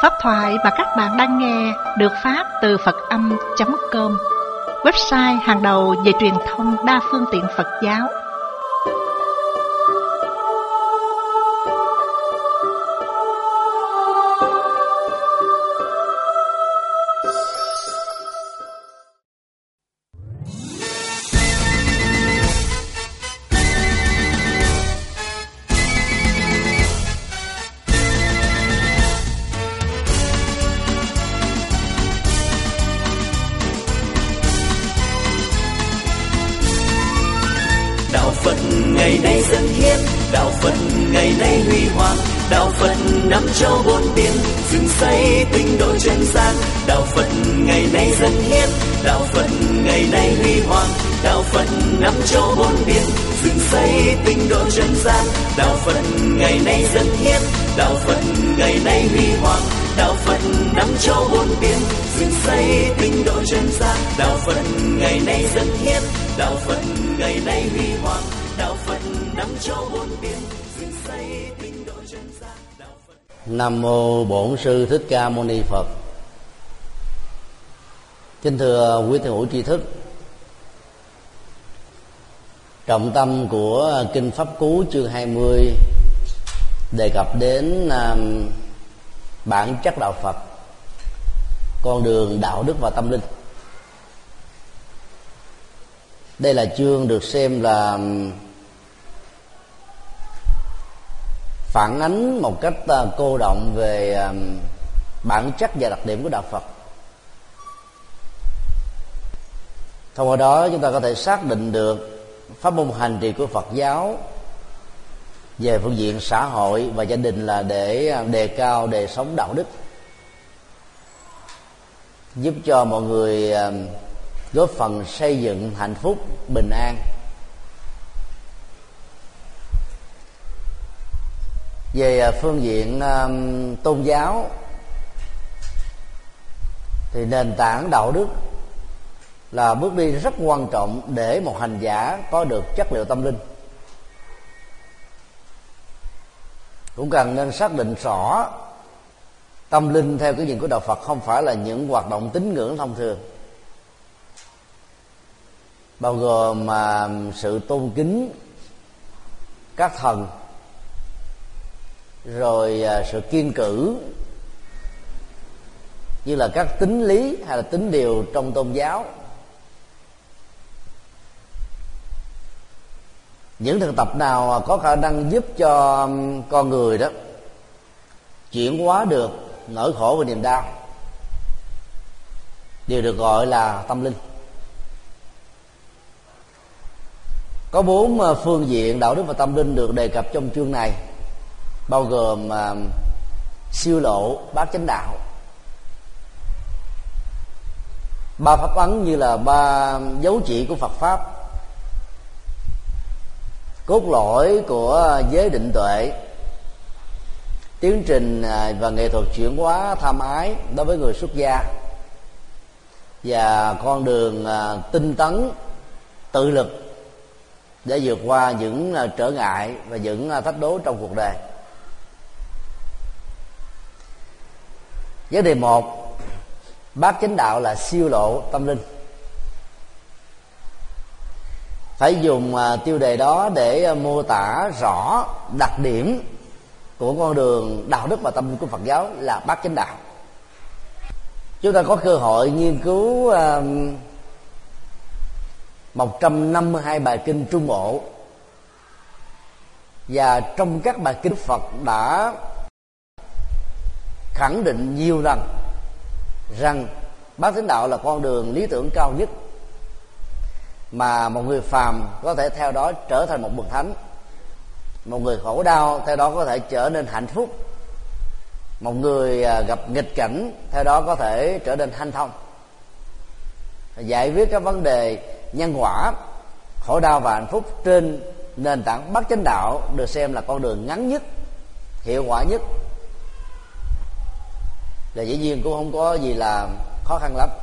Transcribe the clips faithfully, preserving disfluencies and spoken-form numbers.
Pháp thoại mà các bạn đang nghe được phát từ Phật Âm chấm com, website hàng đầu về truyền thông đa phương tiện Phật giáo. Đạo Phật ngày nay dân hiến, đạo Phật ngày nay huy hoàng, đạo Phật năm châu bốn biển, dựng xây tinh độ chân gian. Đạo Phật ngày nay dân hiến, đạo Phật ngày nay huy hoàng, đạo Phật năm châu bốn biển, dựng xây tinh độ chân gian. Đạo Phật ngày nay dân hiến, đạo Phật ngày nay huy hoàng, đạo Phật năm châu bốn biển, dựng xây tinh độ chân gian. Đạo Phật ngày nay dân hiến, đạo Phật ngày nay huy hoàng, đạo Phật năm châu bốn biển, dựng xây tinh độ chân gian. Đạo Phật. Nam mô Bổn Sư Thích Ca Mâu Ni Phật. Kính thưa quý thiền hữu tri thức, trọng tâm của Kinh Pháp Cú chương hai mươi đề cập đến um, bản chất đạo Phật, con đường đạo đức và tâm linh. Đây là chương được xem là phản ánh một cách cô động về bản chất và đặc điểm của đạo Phật. Thông qua đó chúng ta có thể xác định được pháp môn hành trì của Phật giáo về phương diện xã hội và gia đình là để đề cao đời sống đạo đức, giúp cho mọi người góp phần xây dựng hạnh phúc, bình an. Về phương diện um, tôn giáo thì nền tảng đạo đức là bước đi rất quan trọng để một hành giả có được chất liệu tâm linh. Cũng cần nên xác định rõ tâm linh theo cái nhìn của đạo Phật không phải là những hoạt động tín ngưỡng thông thường, bao gồm mà sự tôn kính các thần, rồi sự kiêng cử như là các tín lý hay là tín điều trong tôn giáo. Những thực tập nào có khả năng giúp cho con người đó chuyển hóa được nỗi khổ và niềm đau đều được gọi là tâm linh. Có bốn phương diện đạo đức và tâm linh được đề cập trong chương này, bao gồm uh, siêu lộ, bát chánh đạo, ba pháp ấn như là ba dấu chỉ của Phật pháp, cốt lõi của giới định tuệ, tiến trình và nghệ thuật chuyển hóa tham ái đối với người xuất gia, và con đường uh, tinh tấn tự lực để vượt qua những uh, trở ngại và những uh, thách đố trong cuộc đời. Vấn đề một, bát chánh đạo là siêu lộ tâm linh. Phải dùng uh, tiêu đề đó để uh, mô tả rõ đặc điểm của con đường đạo đức và tâm linh của Phật giáo là bát chánh đạo. Chúng ta có cơ hội nghiên cứu uh, một trăm năm mươi hai bài kinh Trung Bộ, và trong các bài kinh Phật đã khẳng định nhiều lần rằng bát chánh đạo là con đường lý tưởng cao nhất mà một người phàm có thể theo đó trở thành một bậc thánh, một người khổ đau theo đó có thể trở nên hạnh phúc, một người gặp nghịch cảnh theo đó có thể trở nên hanh thông. Giải quyết các vấn đề nhân quả, khổ đau và hạnh phúc trên nền tảng bát chánh đạo được xem là con đường ngắn nhất, hiệu quả nhất, là dĩ nhiên cũng không có gì là khó khăn lắm.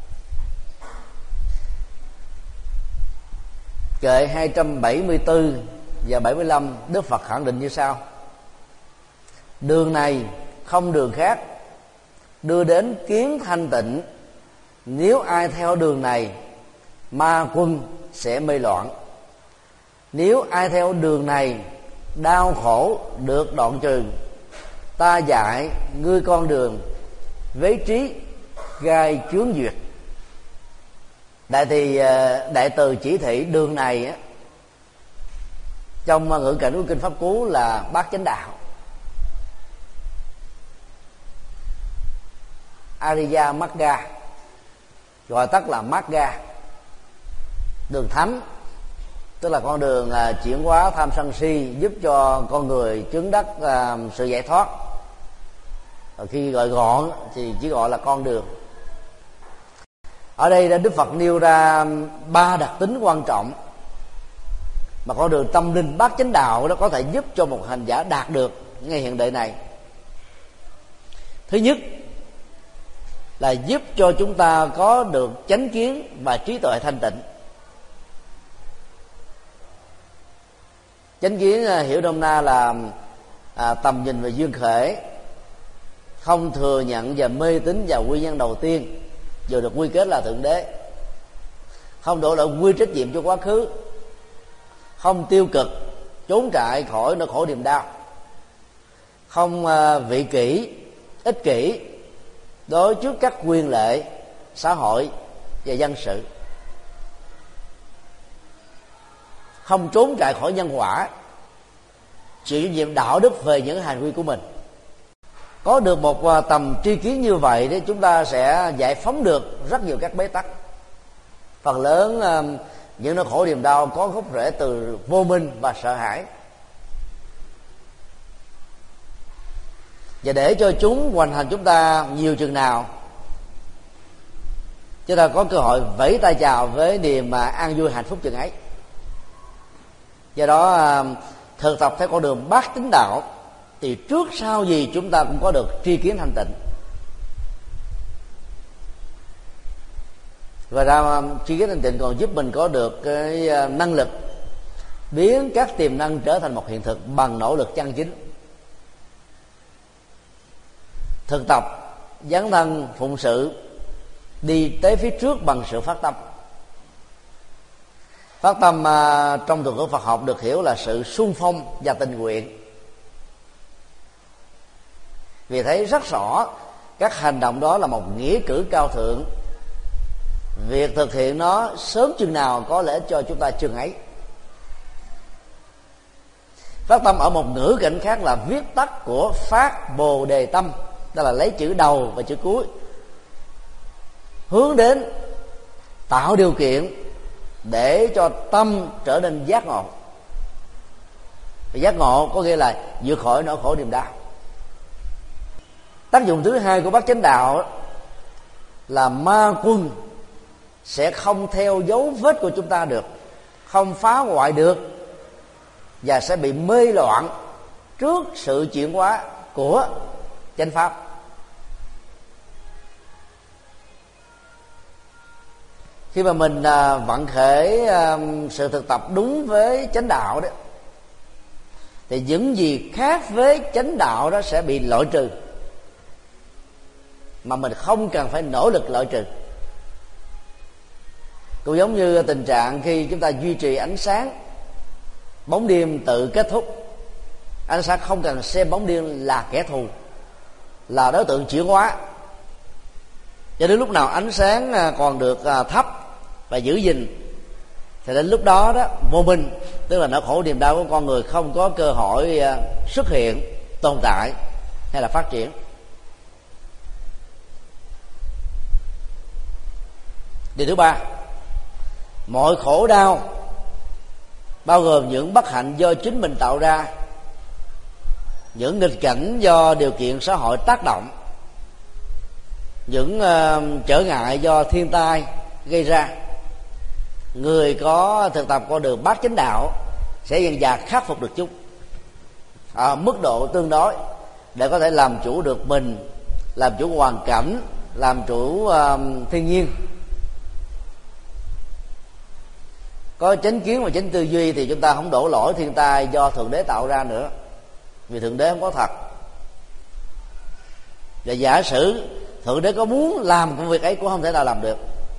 Kệ hai trăm bảy mươi tư và bảy mươi lăm, Đức Phật khẳng định như sau: đường này không đường khác, đưa đến kiến thanh tịnh. Nếu ai theo đường này, ma quân sẽ mê loạn. Nếu ai theo đường này, đau khổ được đoạn trừ. Ta dạy ngươi con đường, vế trí gai chướng duyệt. Đại thì đại từ chỉ thị đường này á, trong ngữ cảnh của kinh Pháp Cú là bát chánh đạo. Ariya Magga, gọi tắt là Magga, đường thánh, tức là con đường uh, chuyển hóa tham sân si, giúp cho con người chứng đắc uh, sự giải thoát. Và khi gọi gọn thì chỉ gọi là con đường. Ở đây Đức Phật nêu ra ba đặc tính quan trọng mà con đường tâm linh bát chánh đạo đó có thể giúp cho một hành giả đạt được ngay hiện đời này. Thứ nhất là giúp cho chúng ta có được chánh kiến và trí tuệ thanh tịnh. Chánh kiến hiểu nôm na là à, tầm nhìn về duyên khởi, không thừa nhận và mê tín vào nguyên nhân đầu tiên, vừa được quy kết là Thượng Đế, không đổ lỗi quy trách nhiệm cho quá khứ, không tiêu cực trốn trại khỏi nỗi khổ niềm đau, không à, vị kỷ ích kỷ đối trước các quyền lệ xã hội và dân sự, không trốn chạy khỏi nhân quả, chịu trách nhiệm đạo đức về những hành vi của mình. Có được một tầm tri kiến như vậy thì chúng ta sẽ giải phóng được rất nhiều các bế tắc. Phần lớn những nỗi khổ niềm đau có gốc rễ từ vô minh và sợ hãi. Và để cho chúng hoành hành chúng ta nhiều chừng nào, chúng ta có cơ hội vẫy tay chào với niềm an vui hạnh phúc chừng ấy. Do đó thực tập theo con đường bát chánh đạo thì trước sau gì chúng ta cũng có được tri kiến thanh tịnh. Và ra tri kiến thanh tịnh còn giúp mình có được cái năng lực biến các tiềm năng trở thành một hiện thực bằng nỗ lực chân chính. Thực tập dấn thân phụng sự, đi tới phía trước bằng sự phát tâm. Phát tâm uh, trong thuật ngữ Phật học được hiểu là sự xung phong và tình nguyện. Vì thấy rất rõ các hành động đó là một nghĩa cử cao thượng. Việc thực hiện nó sớm chừng nào có lẽ cho chúng ta chừng ấy. Phát tâm ở một ngữ cảnh khác là viết tắt của phát bồ đề tâm, đó là lấy chữ đầu và chữ cuối, hướng đến tạo điều kiện để cho tâm trở nên giác ngộ. Và giác ngộ có nghĩa là vượt khỏi nỗi khổ niềm đau. Tác dụng thứ hai của bát chánh đạo là ma quân sẽ không theo dấu vết của chúng ta được, không phá hoại được, và sẽ bị mê loạn trước sự chuyển hóa của chánh pháp. Khi mà mình à, vận khởi à, sự thực tập đúng với chánh đạo đó, thì những gì khác với chánh đạo đó sẽ bị loại trừ, mà mình không cần phải nỗ lực loại trừ. Cũng giống như tình trạng khi chúng ta duy trì ánh sáng, bóng đêm tự kết thúc. Ánh sáng không cần xem bóng đêm là kẻ thù, là đối tượng chuyển hóa. Cho đến lúc nào ánh sáng còn được thấp và giữ gìn, thì đến lúc đó đó vô minh, tức là nỗi khổ niềm đau của con người không có cơ hội xuất hiện, tồn tại hay là phát triển. Điều thứ ba, mọi khổ đau bao gồm những bất hạnh do chính mình tạo ra, những nghịch cảnh do điều kiện xã hội tác động, những uh, trở ngại do thiên tai gây ra, người có thực tập con đường bát chánh đạo sẽ dần dà khắc phục được chúng ở mức độ tương đối, để có thể làm chủ được mình, làm chủ hoàn cảnh, làm chủ uh, thiên nhiên. Có chánh kiến và chánh tư duy thì chúng ta không đổ lỗi thiên tai do Thượng Đế tạo ra nữa, vì Thượng Đế không có thật. Và giả sử Thượng Đế có muốn làm công việc ấy cũng không thể nào làm được.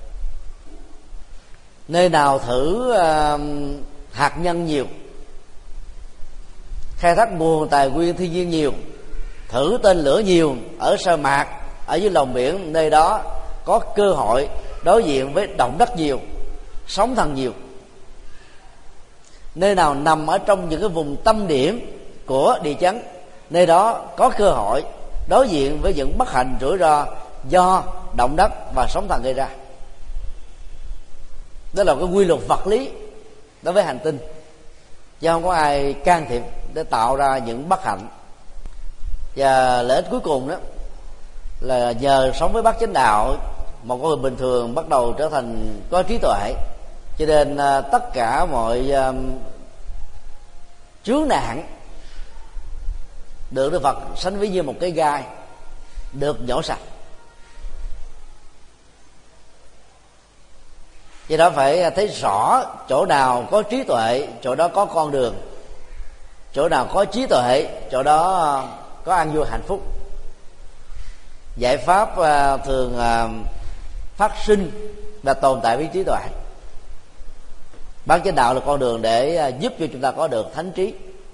Nơi nào thử uh, hạt nhân nhiều, khai thác nguồn tài nguyên thiên nhiên nhiều, thử tên lửa nhiều ở sa mạc, ở dưới lòng biển, nơi đó có cơ hội đối diện với động đất nhiều, sóng thần nhiều. Nơi nào nằm ở trong những cái vùng tâm điểm của địa chấn, nơi đó có cơ hội đối diện với những bất hạnh rủi ro do động đất và sóng thần gây ra. Đó là cái quy luật vật lý đối với hành tinh, chứ không có ai can thiệp để tạo ra những bất hạnh. Và lợi ích cuối cùng đó là nhờ sống với bát chánh đạo, một con người bình thường bắt đầu trở thành có trí tuệ, cho nên uh, tất cả mọi uh, chướng nạn được Đức Phật sánh ví như một cái gai được nhổ sạch. Do đó phải thấy rõ chỗ nào có trí tuệ, chỗ đó có con đường; chỗ nào có trí tuệ, chỗ đó có an vui hạnh phúc. Giải pháp uh, thường uh, phát sinh và tồn tại với trí tuệ. Bát chánh đạo là con đường để uh, giúp cho chúng ta có được thánh trí.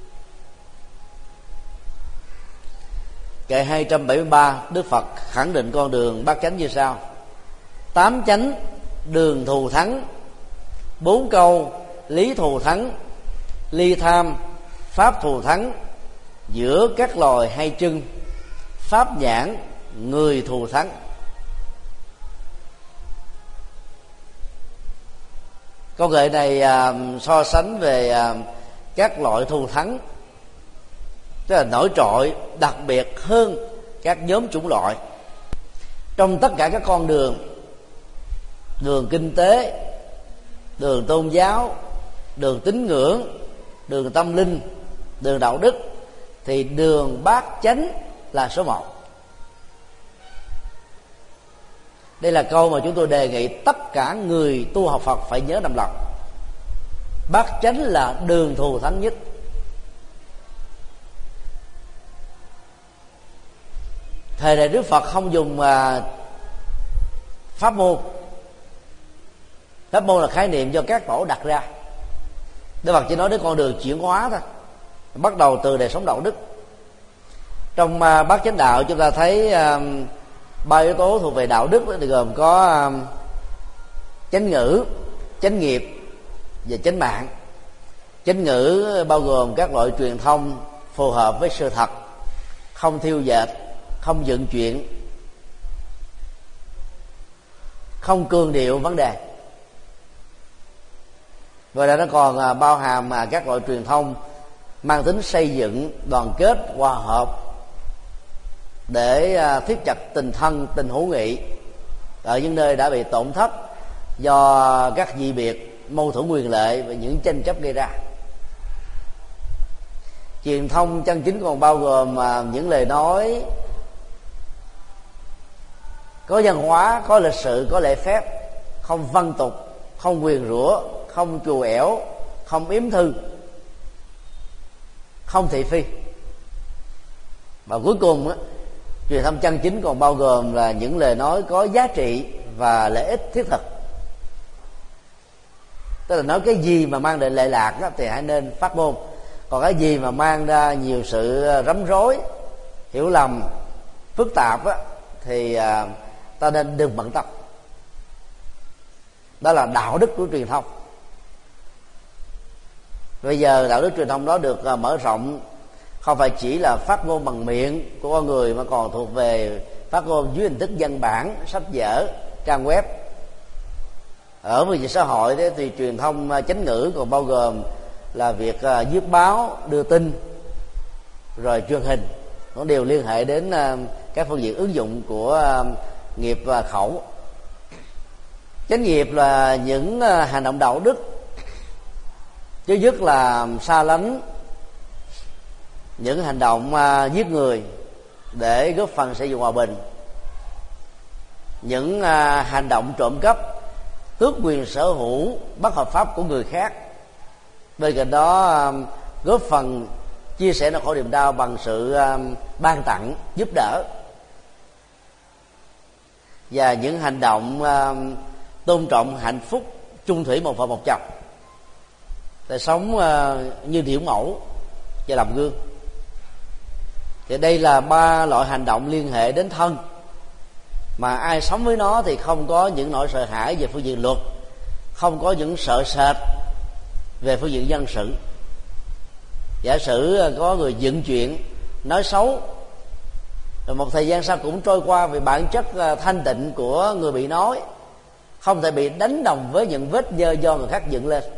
Kệ hai trăm bảy mươi ba, Đức Phật khẳng định con đường bát chánh như sau: tám chánh đường thù thắng, bốn câu lý thù thắng, ly tham pháp thù thắng, giữa các loài hai chân pháp nhãn người thù thắng. Câu kệ này à, so sánh về à, các loại thù thắng, tức là nổi trội đặc biệt hơn các nhóm chủng loại. Trong tất cả các con đường, đường kinh tế, đường tôn giáo, đường tín ngưỡng, đường tâm linh, đường đạo đức, thì đường bát chánh là số một. Đây là câu mà chúng tôi đề nghị tất cả người tu học Phật phải nhớ năm lần. Bát chánh là đường thù thắng nhất. Thời đại Đức Phật không dùng uh, pháp môn. Pháp môn là khái niệm do các tổ đặt ra. Đức Phật chỉ nói đến con đường chuyển hóa thôi, bắt đầu từ đời sống đạo đức. Trong uh, bát chánh đạo chúng ta thấy uh, ba yếu tố thuộc về đạo đức thì gồm có uh, chánh ngữ, chánh nghiệp và chánh mạng. Chánh ngữ bao gồm các loại truyền thông phù hợp với sự thật, không thiêu dệt, không dựng chuyện, không cường điệu vấn đề. Và đó nó còn bao hàm các loại truyền thông mang tính xây dựng, đoàn kết, hòa hợp để thiết chặt tình thân, tình hữu nghị ở những nơi đã bị tổn thất do các dị biệt, mâu thuẫn quyền lợi và những tranh chấp gây ra. Truyền thông chân chính còn bao gồm những lời nói có văn hóa, có lịch sự, có lễ phép, không văn tục, không nguyền rủa, không chù ẻo, không yếm thư, không thị phi. Và cuối cùng á, truyền thông chân chính còn bao gồm là những lời nói có giá trị và lợi ích thiết thực. Tức là nói cái gì mà mang lại lệ lạc đó, thì hãy nên phát ngôn. Còn cái gì mà mang ra nhiều sự rắm rối, hiểu lầm, phức tạp á, thì à, ta nên đừng bận tâm. Đó là đạo đức của truyền thông. Bây giờ đạo đức truyền thông đó được à, mở rộng, không phải chỉ là phát ngôn bằng miệng của con người, mà còn thuộc về phát ngôn dưới hình thức văn bản, sách vở, trang web. Ở phương diện xã hội đấy, thì truyền thông chánh ngữ còn bao gồm là việc uh, viết báo, đưa tin, rồi truyền hình. Nó đều liên hệ đến uh, các phương diện ứng dụng của uh, nghiệp và khẩu. Chánh nghiệp là những uh, hành động đạo đức, chứ dứt là xa lánh những hành động uh, giết người để góp phần xây dựng hòa bình, những uh, hành động trộm cắp, tước quyền sở hữu bất hợp pháp của người khác. Bên cạnh đó góp phần chia sẻ nỗi khổ niềm đau bằng sự ban tặng, giúp đỡ. và những hành động uh, tôn trọng hạnh phúc chung thủy một vợ một chồng, để sống uh, như điển mẫu và làm gương. Thì đây là ba loại hành động liên hệ đến thân, mà ai sống với nó thì không có những nỗi sợ hãi về phương diện luật, không có những sợ sệt về phương diện dân sự. Giả sử có người dựng chuyện nói xấu, rồi một thời gian sau cũng trôi qua, vì bản chất thanh tịnh của người bị nói không thể bị đánh đồng với những vết dơ do người khác dựng lên.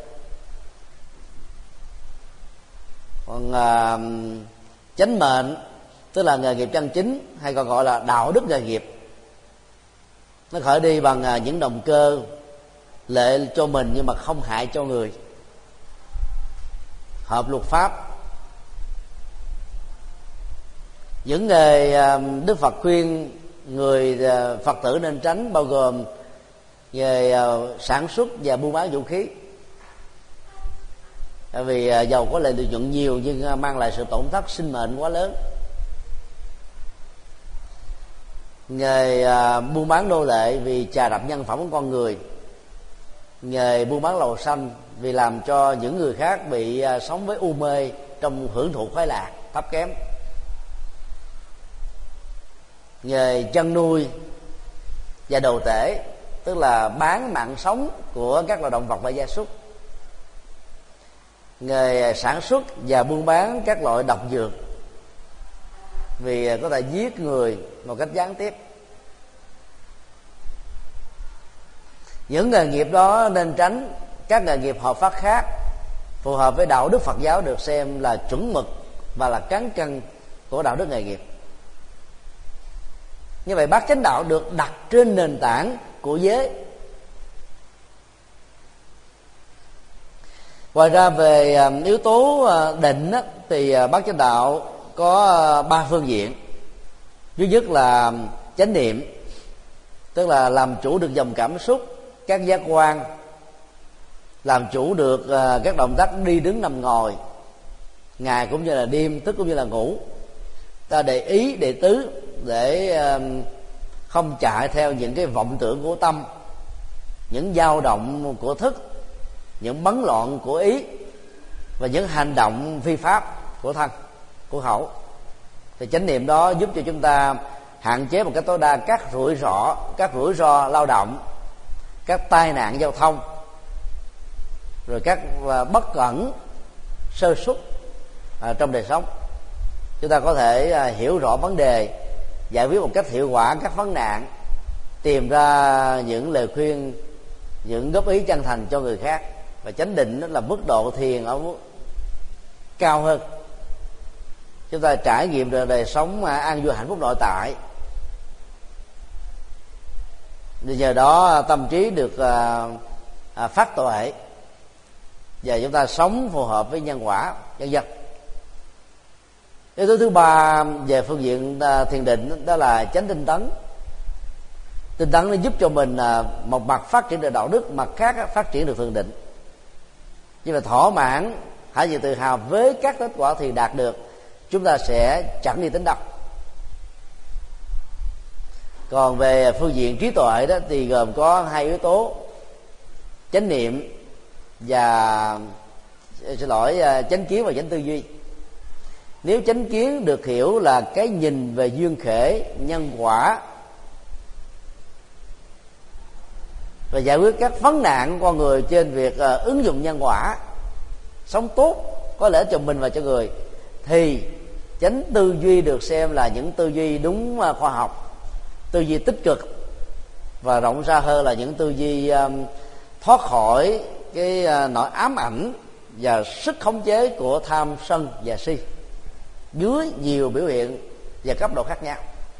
Còn à, chánh mệnh, tức là nghề nghiệp chân chính, hay còn gọi là đạo đức nghề nghiệp, nó khởi đi bằng à, những động cơ lợi cho mình nhưng mà không hại cho người, hợp luật pháp. Những nghề à, Đức Phật khuyên người à, Phật tử nên tránh bao gồm nghề à, sản xuất và buôn bán vũ khí, tại vì à, dầu có lợi nhuận nhiều nhưng à, mang lại sự tổn thất sinh mệnh quá lớn. Nghề à, buôn bán nô lệ vì chà đạp nhân phẩm của con người, nghề buôn bán lầu xanh vì làm cho những người khác bị à, sống với u mê trong hưởng thụ khoái lạc thấp kém, nghề chăn nuôi và đồ tể, tức là bán mạng sống của các loài động vật và gia súc, nghề sản xuất và buôn bán các loại độc dược vì có thể giết người một cách gián tiếp. Những nghề nghiệp đó nên tránh. Các nghề nghiệp hợp pháp khác phù hợp với đạo đức Phật giáo được xem là chuẩn mực và là cán cân của đạo đức nghề nghiệp. Như vậy bát chánh đạo được đặt trên nền tảng của giới. Ngoài ra về yếu tố định thì bát chánh đạo có ba phương diện. Thứ nhất là chánh niệm, tức là làm chủ được dòng cảm xúc, các giác quan, làm chủ được các động tác đi đứng nằm ngồi, ngày cũng như là đêm, thức cũng như là ngủ. Ta để ý để tứ để không chạy theo những cái vọng tưởng của tâm, những dao động của thức, những bấn loạn của ý và những hành động phi pháp của thân, của khẩu. Thì chánh niệm đó giúp cho chúng ta hạn chế một cách tối đa các rủi ro, các rủi ro lao động, các tai nạn giao thông, rồi các bất cẩn, sơ suất trong đời sống. Chúng ta có thể hiểu rõ vấn đề, giải quyết một cách hiệu quả các vấn nạn, tìm ra những lời khuyên, những góp ý chân thành cho người khác. Và chánh định đó là mức độ thiền ở cao hơn. Chúng ta trải nghiệm được đời sống an vui hạnh phúc nội tại, nhờ đó tâm trí được phát tuệ và chúng ta sống phù hợp với nhân quả, nhân dân. Yếu tố thứ ba về phương diện thiền định đó là chánh tinh tấn. Tinh tấn nó giúp cho mình một mặt phát triển được đạo đức, mặt khác phát triển được thiền định. Nhưng mà thỏa mãn, hãy gì tự hào với các kết quả thì đạt được, chúng ta sẽ chẳng đi tính đâu. Còn về phương diện trí tuệ đó thì gồm có hai yếu tố: chánh niệm và xin lỗi chánh kiến và chánh tư duy. Nếu chánh kiến được hiểu là cái nhìn về duyên khể, nhân quả và giải quyết các vấn nạn của con người trên việc uh, ứng dụng nhân quả, sống tốt có lợi cho mình và cho người, thì chánh tư duy được xem là những tư duy đúng uh, khoa học, tư duy tích cực, và rộng ra hơn là những tư duy um, thoát khỏi cái uh, nỗi ám ảnh và sức khống chế của tham sân và si dưới nhiều biểu hiện và cấp độ khác nhau.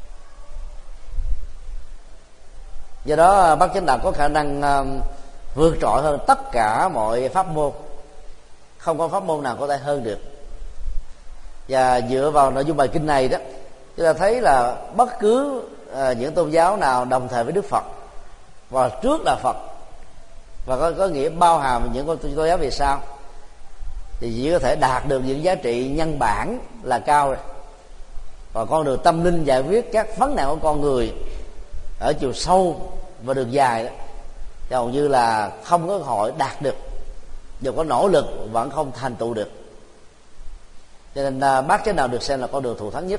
Do đó bát chánh đạo có khả năng uh, vượt trội hơn tất cả mọi pháp môn, không có pháp môn nào có thể hơn được. Và dựa vào nội dung bài kinh này đó, chúng ta thấy là bất cứ uh, những tôn giáo nào đồng thời với Đức Phật và trước là Phật, và có, có nghĩa bao hàm những con tôn giáo vì sao, thì chỉ có thể đạt được những giá trị nhân bản là cao rồi. Và con đường tâm linh giải quyết các vấn nạn của con người ở chiều sâu và đường dài đó, hầu như là không có cơ hội đạt được, dù có nỗ lực vẫn không thành tựu được. Cho nên bát chánh đạo được xem là con đường thù thắng nhất.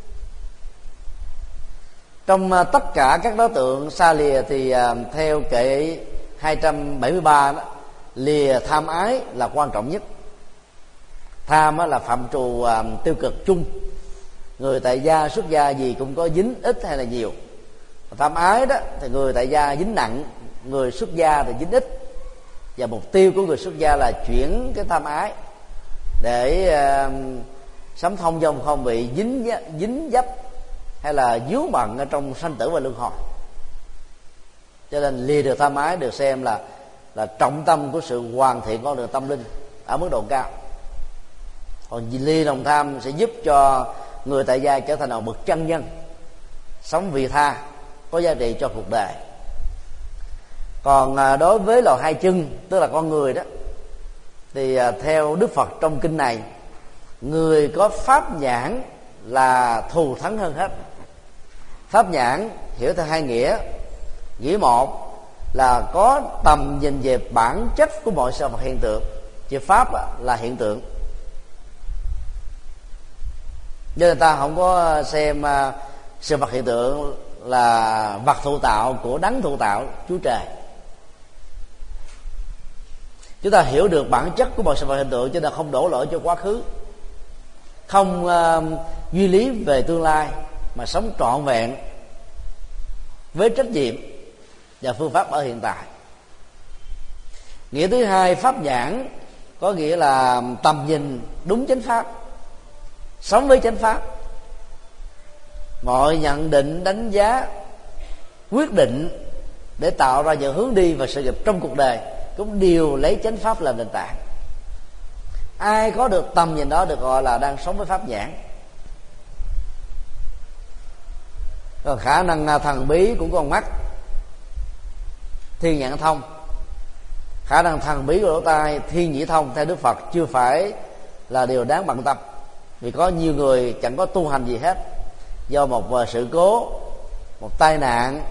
Trong tất cả các đối tượng xa lìa thì theo kệ hai trăm bảy mươi ba đó, lìa tham ái là quan trọng nhất. Tham là phạm trù tiêu cực chung, người tại gia xuất gia gì cũng có dính ít hay là nhiều. Tham ái đó thì người tại gia dính nặng, người xuất gia thì dính ít. Và mục tiêu của người xuất gia là chuyển cái tham ái để uh, sống thông dong, không bị dính dính dấp hay là dướng bận ở trong sanh tử và luân hồi. Cho nên lìa được tham ái được xem là là trọng tâm của sự hoàn thiện con đường tâm linh ở mức độ cao. Còn lìa lòng tham sẽ giúp cho người tại gia trở thành một bậc chân nhân, sống vị tha, có giá trị cho cuộc đời. Còn đối với loài hai chân, tức là con người đó, thì theo Đức Phật trong kinh này, người có pháp nhãn là thù thắng hơn hết. Pháp nhãn hiểu theo hai nghĩa. Nghĩa một là có tầm nhìn về bản chất của mọi sự vật hiện tượng, chứ pháp là hiện tượng. Nên người ta không có xem sự vật hiện tượng là vật thụ tạo của đấng thụ tạo, Chúa Trời. Chúng ta hiểu được bản chất của mọi sự vật hiện tượng, cho nên không đổ lỗi cho quá khứ, không uh, duy lý về tương lai, mà sống trọn vẹn với trách nhiệm và phương pháp ở hiện tại. Nghĩa thứ hai, pháp nhãn có nghĩa là tầm nhìn đúng chánh pháp, sống với chánh pháp. Mọi nhận định, đánh giá, quyết định để tạo ra những hướng đi và sự nghiệp trong cuộc đời cũng đều lấy chánh pháp làm nền tảng. Ai có được tầm nhìn đó được gọi là đang sống với pháp nhãn. Còn khả năng thần bí của con mắt, thiên nhãn thông. Khả năng thần bí của lỗ tai, thiên nhĩ thông, theo Đức Phật chưa phải là điều đáng bận tâm. Vì có nhiều người chẳng có tu hành gì hết, do một sự cố, một tai nạn,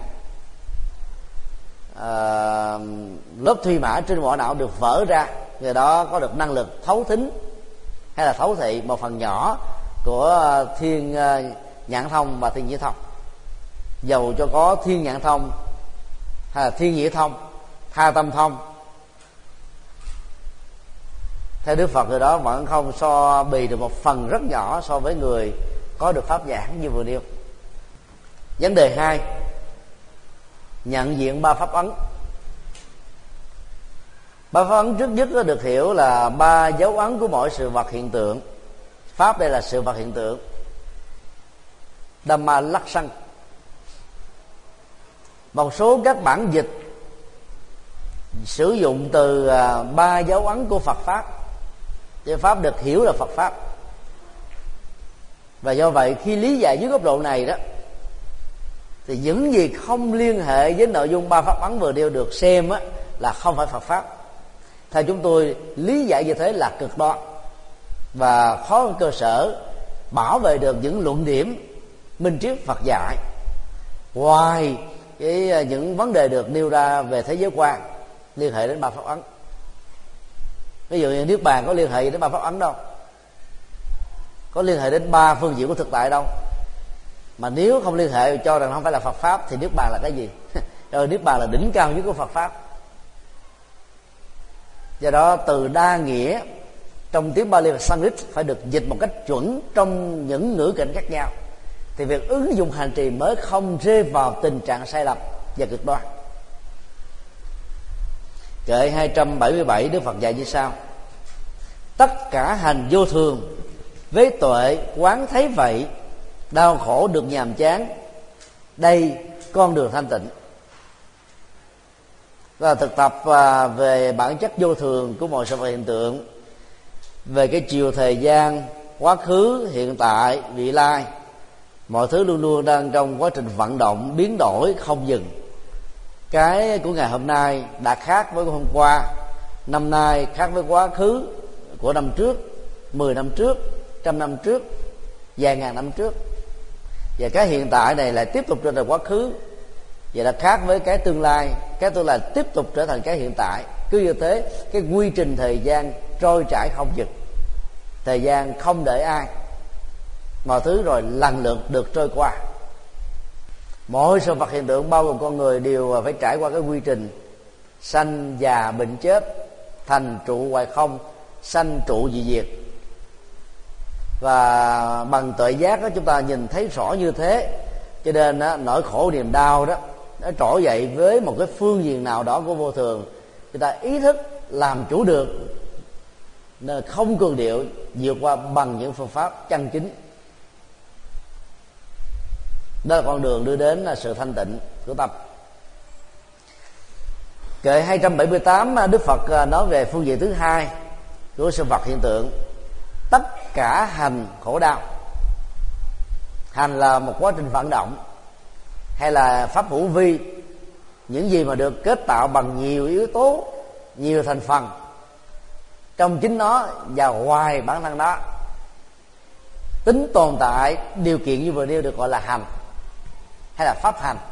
à, lớp thuy mã trên vỏ não được vỡ ra, người đó có được năng lực thấu thính hay là thấu thị một phần nhỏ của thiên nhãn thông và thiên nhĩ thông. Dầu cho có thiên nhãn thông hay là thiên nhĩ thông, tha tâm thông, theo Đức Phật người đó vẫn không so bì được một phần rất nhỏ so với người có được pháp nhãn như vừa nêu. Vấn đề hai, nhận diện ba pháp ấn. Ba pháp ấn trước nhất nó được hiểu là ba dấu ấn của mỗi sự vật hiện tượng. Pháp đây là sự vật hiện tượng, Dhamma Lakshana. Một số các bản dịch sử dụng từ ba dấu ấn của Phật pháp, để pháp được hiểu là Phật pháp. Và do vậy khi lý giải dưới góc độ này đó, thì những gì không liên hệ với nội dung ba pháp ấn vừa nêu được xem á, là không phải Phật pháp. Theo chúng tôi, lý giải như thế là cực đoan và khó có cơ sở bảo vệ được những luận điểm minh triết Phật dạy, ngoài cái những vấn đề được nêu ra về thế giới quan liên hệ đến ba pháp ấn. Ví dụ như Niết Bàn có liên hệ đến ba pháp ấn đâu, có liên hệ đến ba phương diện của thực tại đâu. Mà nếu không liên hệ cho rằng không phải là Phật pháp thì Niết Bàn là cái gì? Rồi Niết Bàn là đỉnh cao nhất của Phật pháp. Do đó từ đa nghĩa trong tiếng Bali và Sanskrit phải được dịch một cách chuẩn trong những ngữ cảnh khác nhau, thì việc ứng dụng hành trì mới không rơi vào tình trạng sai lầm và cực đoan. Kệ hai trăm bảy mươi bảy Đức Phật dạy như sau: tất cả hành vô thường, với tuệ quán thấy vậy, đau khổ được nhàm chán, đây con đường thanh tịnh. Và thực tập về bản chất vô thường của mọi sự vật hiện tượng, về cái chiều thời gian, quá khứ, hiện tại, vị lai, mọi thứ luôn luôn đang trong quá trình vận động, biến đổi không dừng. Cái của ngày hôm nay đã khác với hôm qua, năm nay khác với quá khứ của năm trước, mười năm trước, trăm năm trước, vài ngàn năm trước. Và cái hiện tại này lại tiếp tục trở thành quá khứ, Vậy là khác với cái tương lai, cái tương lai tiếp tục trở thành cái hiện tại. Cứ như thế, cái quy trình thời gian trôi chảy không dừng, thời gian không đợi ai, mọi thứ rồi lần lượt được trôi qua. Mọi sự vật hiện tượng bao gồm con người đều phải trải qua cái quy trình sanh già bệnh chết, thành trụ hoại không, sanh trụ dị diệt. Và bằng tuệ giác đó, chúng ta nhìn thấy rõ như thế, cho nên đó, nỗi khổ niềm đau đó nó trỗi dậy với một cái phương diện nào đó của vô thường. Chúng ta ý thức làm chủ được, nên không cường điệu vượt qua bằng những phương pháp chân chính. Đó là con đường đưa đến sự thanh tịnh của tâm. Kệ hai trăm bảy mươi tám, Đức Phật nói về phương diện thứ hai của sự vật hiện tượng: tất cả hành khổ đau. Hành là một quá trình vận động, hay là pháp hữu vi, những gì mà được kết tạo bằng nhiều yếu tố, nhiều thành phần trong chính nó và ngoài bản thân đó. Tính tồn tại điều kiện như vừa nêu được gọi là hành hay là pháp hành.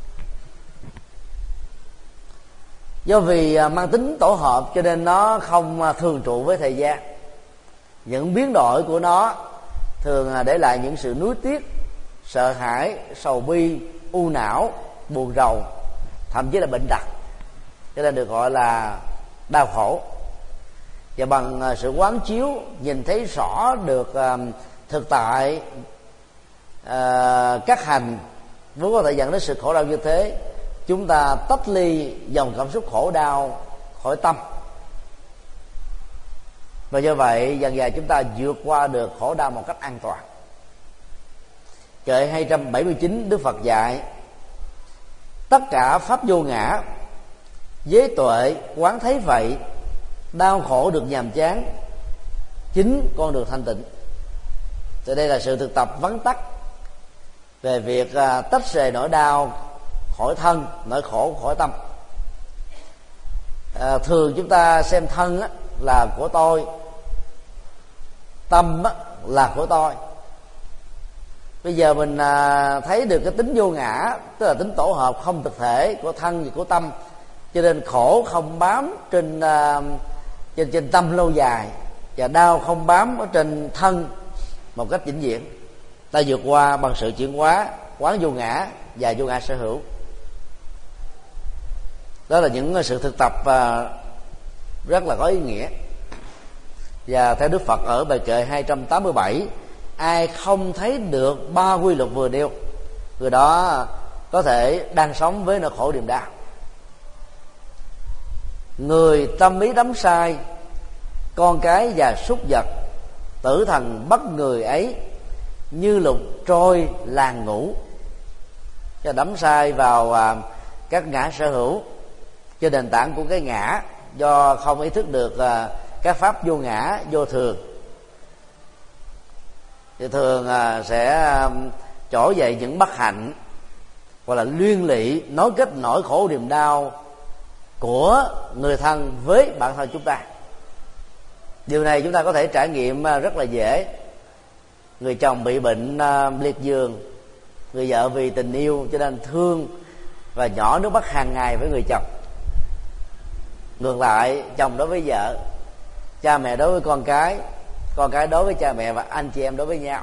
Do vì mang tính tổ hợp cho nên nó không thường trụ với thời gian. Những biến đổi của nó thường để lại những sự nuối tiếc, sợ hãi, sầu bi, u não, buồn rầu, thậm chí là bệnh tật, cho nên được gọi là đau khổ. Và bằng sự quán chiếu nhìn thấy rõ được uh, thực tại uh, các hành vốn có thể dẫn đến sự khổ đau như thế, chúng ta tách ly dòng cảm xúc khổ đau khỏi tâm, và do vậy dần dần chúng ta vượt qua được khổ đau một cách an toàn. Kệ hai trăm bảy mươi chín, Đức Phật dạy: tất cả pháp vô ngã, giới tuệ quán thấy vậy, đau khổ được nhàm chán, chính con đường thanh tịnh. Thì đây là sự thực tập vắn tắt về việc tách rời nỗi đau khỏi thân, nỗi khổ khỏi tâm. À, thường chúng ta xem thân á, là của tôi, tâm á, là của tôi. Bây giờ mình à, thấy được cái tính vô ngã, tức là tính tổ hợp không thực thể của thân và của tâm, cho nên khổ không bám trên à, trên trên tâm lâu dài, và đau không bám ở trên thân một cách vĩnh viễn. Ta vượt qua bằng sự chuyển hóa, quán vô ngã và vô ngã sở hữu. Đó là những sự thực tập à, rất là có ý nghĩa. Và theo Đức Phật ở bài kệ hai trăm tám mươi bảy: ai không thấy được ba quy luật vừa nêu, người đó có thể đang sống với nỗi khổ niềm đau. Người tâm ý đắm sai, con cái và súc vật, tử thần bắt người ấy, như lục trôi làng ngủ. Cho đắm sai vào à, các ngã sở hữu trên nền tảng của cái ngã, do không ý thức được à, các pháp vô ngã, vô thường, thì thường à, sẽ à, trỗi dậy những bất hạnh, hoặc là liên lụy nối kết nỗi khổ niềm đau của người thân với bản thân chúng ta. Điều này chúng ta có thể trải nghiệm rất là dễ. Người chồng bị bệnh uh, liệt giường, người vợ vì tình yêu cho nên thương và nhỏ nước mắt hàng ngày với người chồng. Ngược lại, chồng đối với vợ, cha mẹ đối với con cái, con cái đối với cha mẹ, và anh chị em đối với nhau.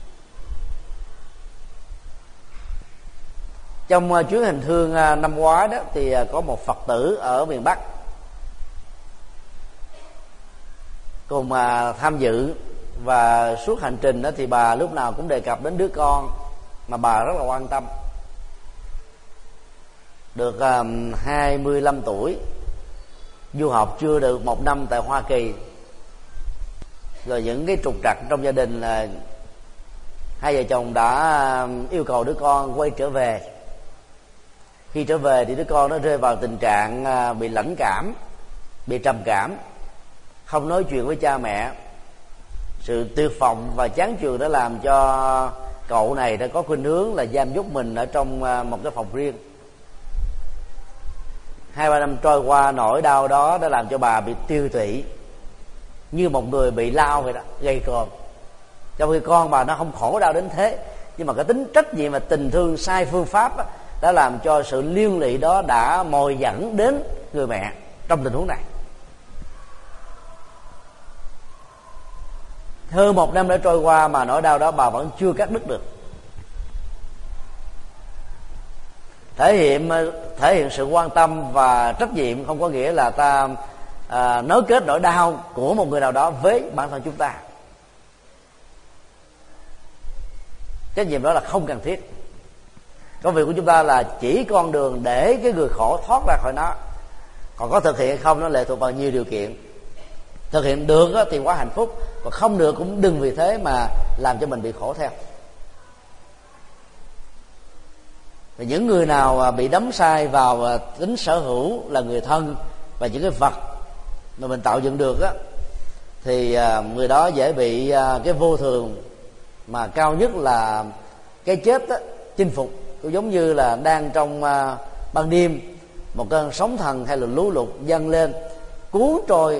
Trong uh, chuyến hành hương uh, năm ngoái đó thì uh, có một Phật tử ở miền Bắc cùng uh, tham dự, và suốt hành trình đó thì bà lúc nào cũng đề cập đến đứa con mà bà rất là quan tâm. Được uh, hai mươi lăm tuổi, du học chưa được một năm tại Hoa Kỳ, rồi những cái trục trặc trong gia đình là hai vợ chồng đã yêu cầu đứa con quay trở về. Khi trở về thì đứa con nó rơi vào tình trạng bị lãnh cảm, bị trầm cảm, không nói chuyện với cha mẹ. Sự tuyệt vọng và chán chường đã làm cho cậu này đã có khuynh hướng là giam nhốt mình ở trong một cái phòng riêng. Hai ba năm trôi qua, nỗi đau đó đã làm cho bà bị tiêu tụy, như một người bị lao vậy đó, gầy còm. Trong khi con bà nó không khổ đau đến thế, nhưng mà cái tính trách nhiệm và tình thương sai phương pháp á, đã làm cho sự liên lụy đó đã mồi dẫn đến người mẹ trong tình huống này. Hơn một năm đã trôi qua mà nỗi đau đó bà vẫn chưa cắt đứt được. Thể hiện thể hiện sự quan tâm và trách nhiệm không có nghĩa là ta à, nối kết nỗi đau của một người nào đó với bản thân chúng ta. Trách nhiệm đó là không cần thiết. Công việc của chúng ta là chỉ con đường để cái người khổ thoát ra khỏi nó. Còn có thực hiện hay không nó lệ thuộc vào nhiều điều kiện. Thực hiện được thì quá hạnh phúc, còn không được cũng đừng vì thế mà làm cho mình bị khổ theo. Và những người nào bị đắm sai vào tính sở hữu là người thân và những cái vật mà mình tạo dựng được á, thì người đó dễ bị cái vô thường mà cao nhất là cái chết á, chinh phục. Cũng giống như là đang trong ban đêm, một cơn sóng thần hay là lũ lụt dâng lên cuốn trôi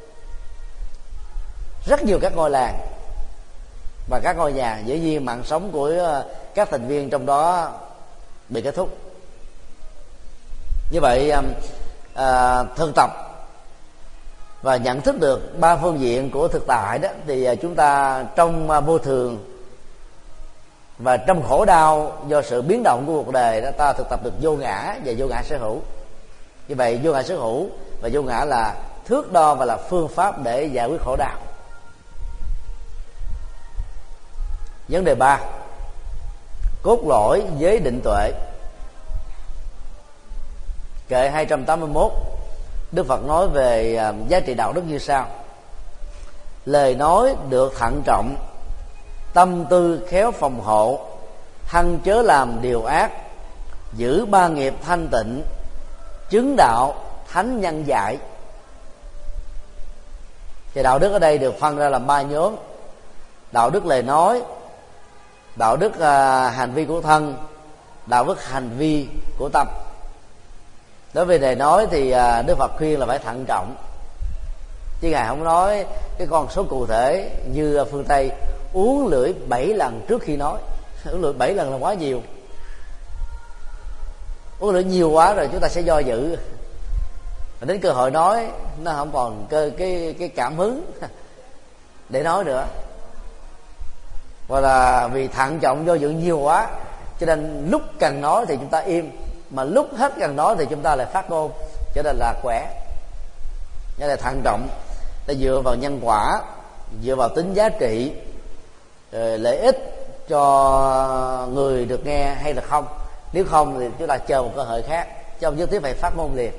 rất nhiều các ngôi làng và các ngôi nhà. Dĩ nhiên mạng sống của các thành viên trong đó bị kết thúc. Như vậy à, thực tập và nhận thức được ba phương diện của thực tại đó, thì chúng ta trong vô thường và trong khổ đau do sự biến động của cuộc đời đó, ta thực tập được vô ngã và vô ngã sở hữu. Như vậy vô ngã sở hữu và vô ngã là thước đo và là phương pháp để giải quyết khổ đau. Vấn đề ba, cốt lõi với định tuệ. Kệ hai trăm tám mươi mốt, Đức Phật nói về giá trị đạo đức như sau: lời nói được thận trọng, tâm tư khéo phòng hộ, hăng chớ làm điều ác, giữ ba nghiệp thanh tịnh, chứng đạo thánh nhân dạy. Thì đạo đức ở đây được phân ra làm ba nhóm: đạo đức lời nói, đạo đức uh, hành vi của thân, đạo đức hành vi của tâm. Đối với lời nói thì uh, Đức Phật khuyên là phải thận trọng, chứ Ngài không nói cái con số cụ thể như phương Tây uống lưỡi bảy lần trước khi nói. Uống lưỡi bảy lần là quá nhiều. Uống lưỡi nhiều quá rồi chúng ta sẽ do dự, và đến cơ hội nói nó không còn cơ cái cái cảm hứng để nói nữa. Hoặc là vì thận trọng do dự nhiều quá, cho nên lúc cần nói thì chúng ta im, mà lúc hết cần nói thì chúng ta lại phát ngôn, cho nên là khỏe. Nên là thận trọng ta dựa vào nhân quả, dựa vào tính giá trị, lợi ích cho người được nghe hay là không. Nếu không thì chúng ta chờ một cơ hội khác, chứ không nhất thiết phải phát ngôn liền.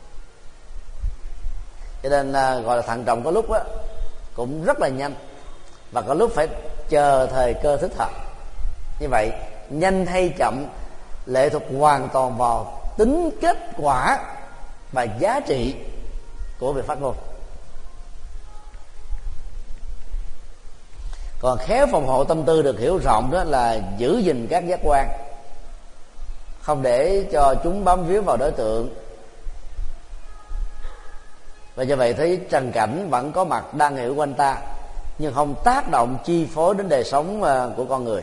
Cho nên gọi là thận trọng có lúc á cũng rất là nhanh, và có lúc phải chờ thời cơ thích hợp. Như vậy nhanh hay chậm lệ thuộc hoàn toàn vào tính kết quả và giá trị của việc phát ngôn. Còn khéo phòng hộ tâm tư được hiểu rộng đó là giữ gìn các giác quan, không để cho chúng bám víu vào đối tượng. Và do vậy thấy trần cảnh vẫn có mặt đang hiểu quanh ta, nhưng không tác động chi phối đến đời sống của con người.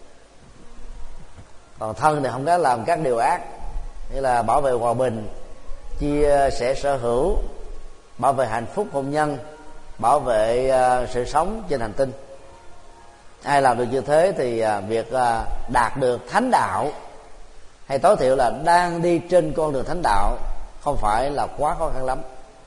Còn thân thì không có làm các điều ác, như là bảo vệ hòa bình, chia sẻ sở hữu, bảo vệ hạnh phúc hôn nhân, bảo vệ sự sống trên hành tinh. Ai làm được như thế thì việc đạt được thánh đạo, hay tối thiểu là đang đi trên con đường thánh đạo, không phải là quá khó khăn lắm.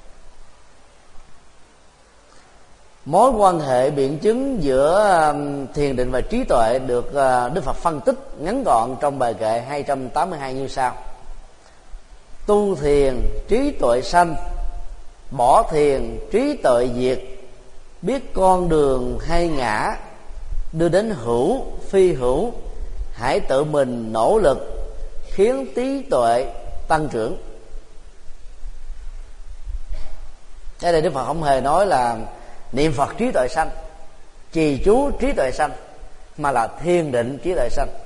Mối quan hệ biện chứng giữa thiền định và trí tuệ được Đức Phật phân tích ngắn gọn trong bài kệ hai trăm tám mươi hai như sau: tu thiền trí tuệ sanh, bỏ thiền trí tuệ diệt, biết con đường hay ngã, đưa đến hữu phi hữu, hãy tự mình nỗ lực khiến trí tuệ tăng trưởng. Đây là Đức Phật không hề nói là niệm Phật trí tuệ sanh, trì chú trí tuệ sanh, mà là thiền định trí tuệ sanh.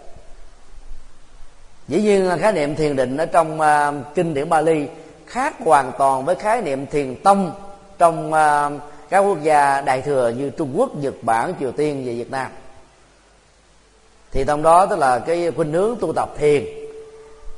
Dĩ nhiên khái niệm thiền định ở trong uh, kinh điển Bali khác hoàn toàn với khái niệm thiền tông trong uh, các quốc gia đại thừa như Trung Quốc, Nhật Bản, Triều Tiên và Việt Nam. Thì trong đó tức là cái khuynh hướng tu tập thiền,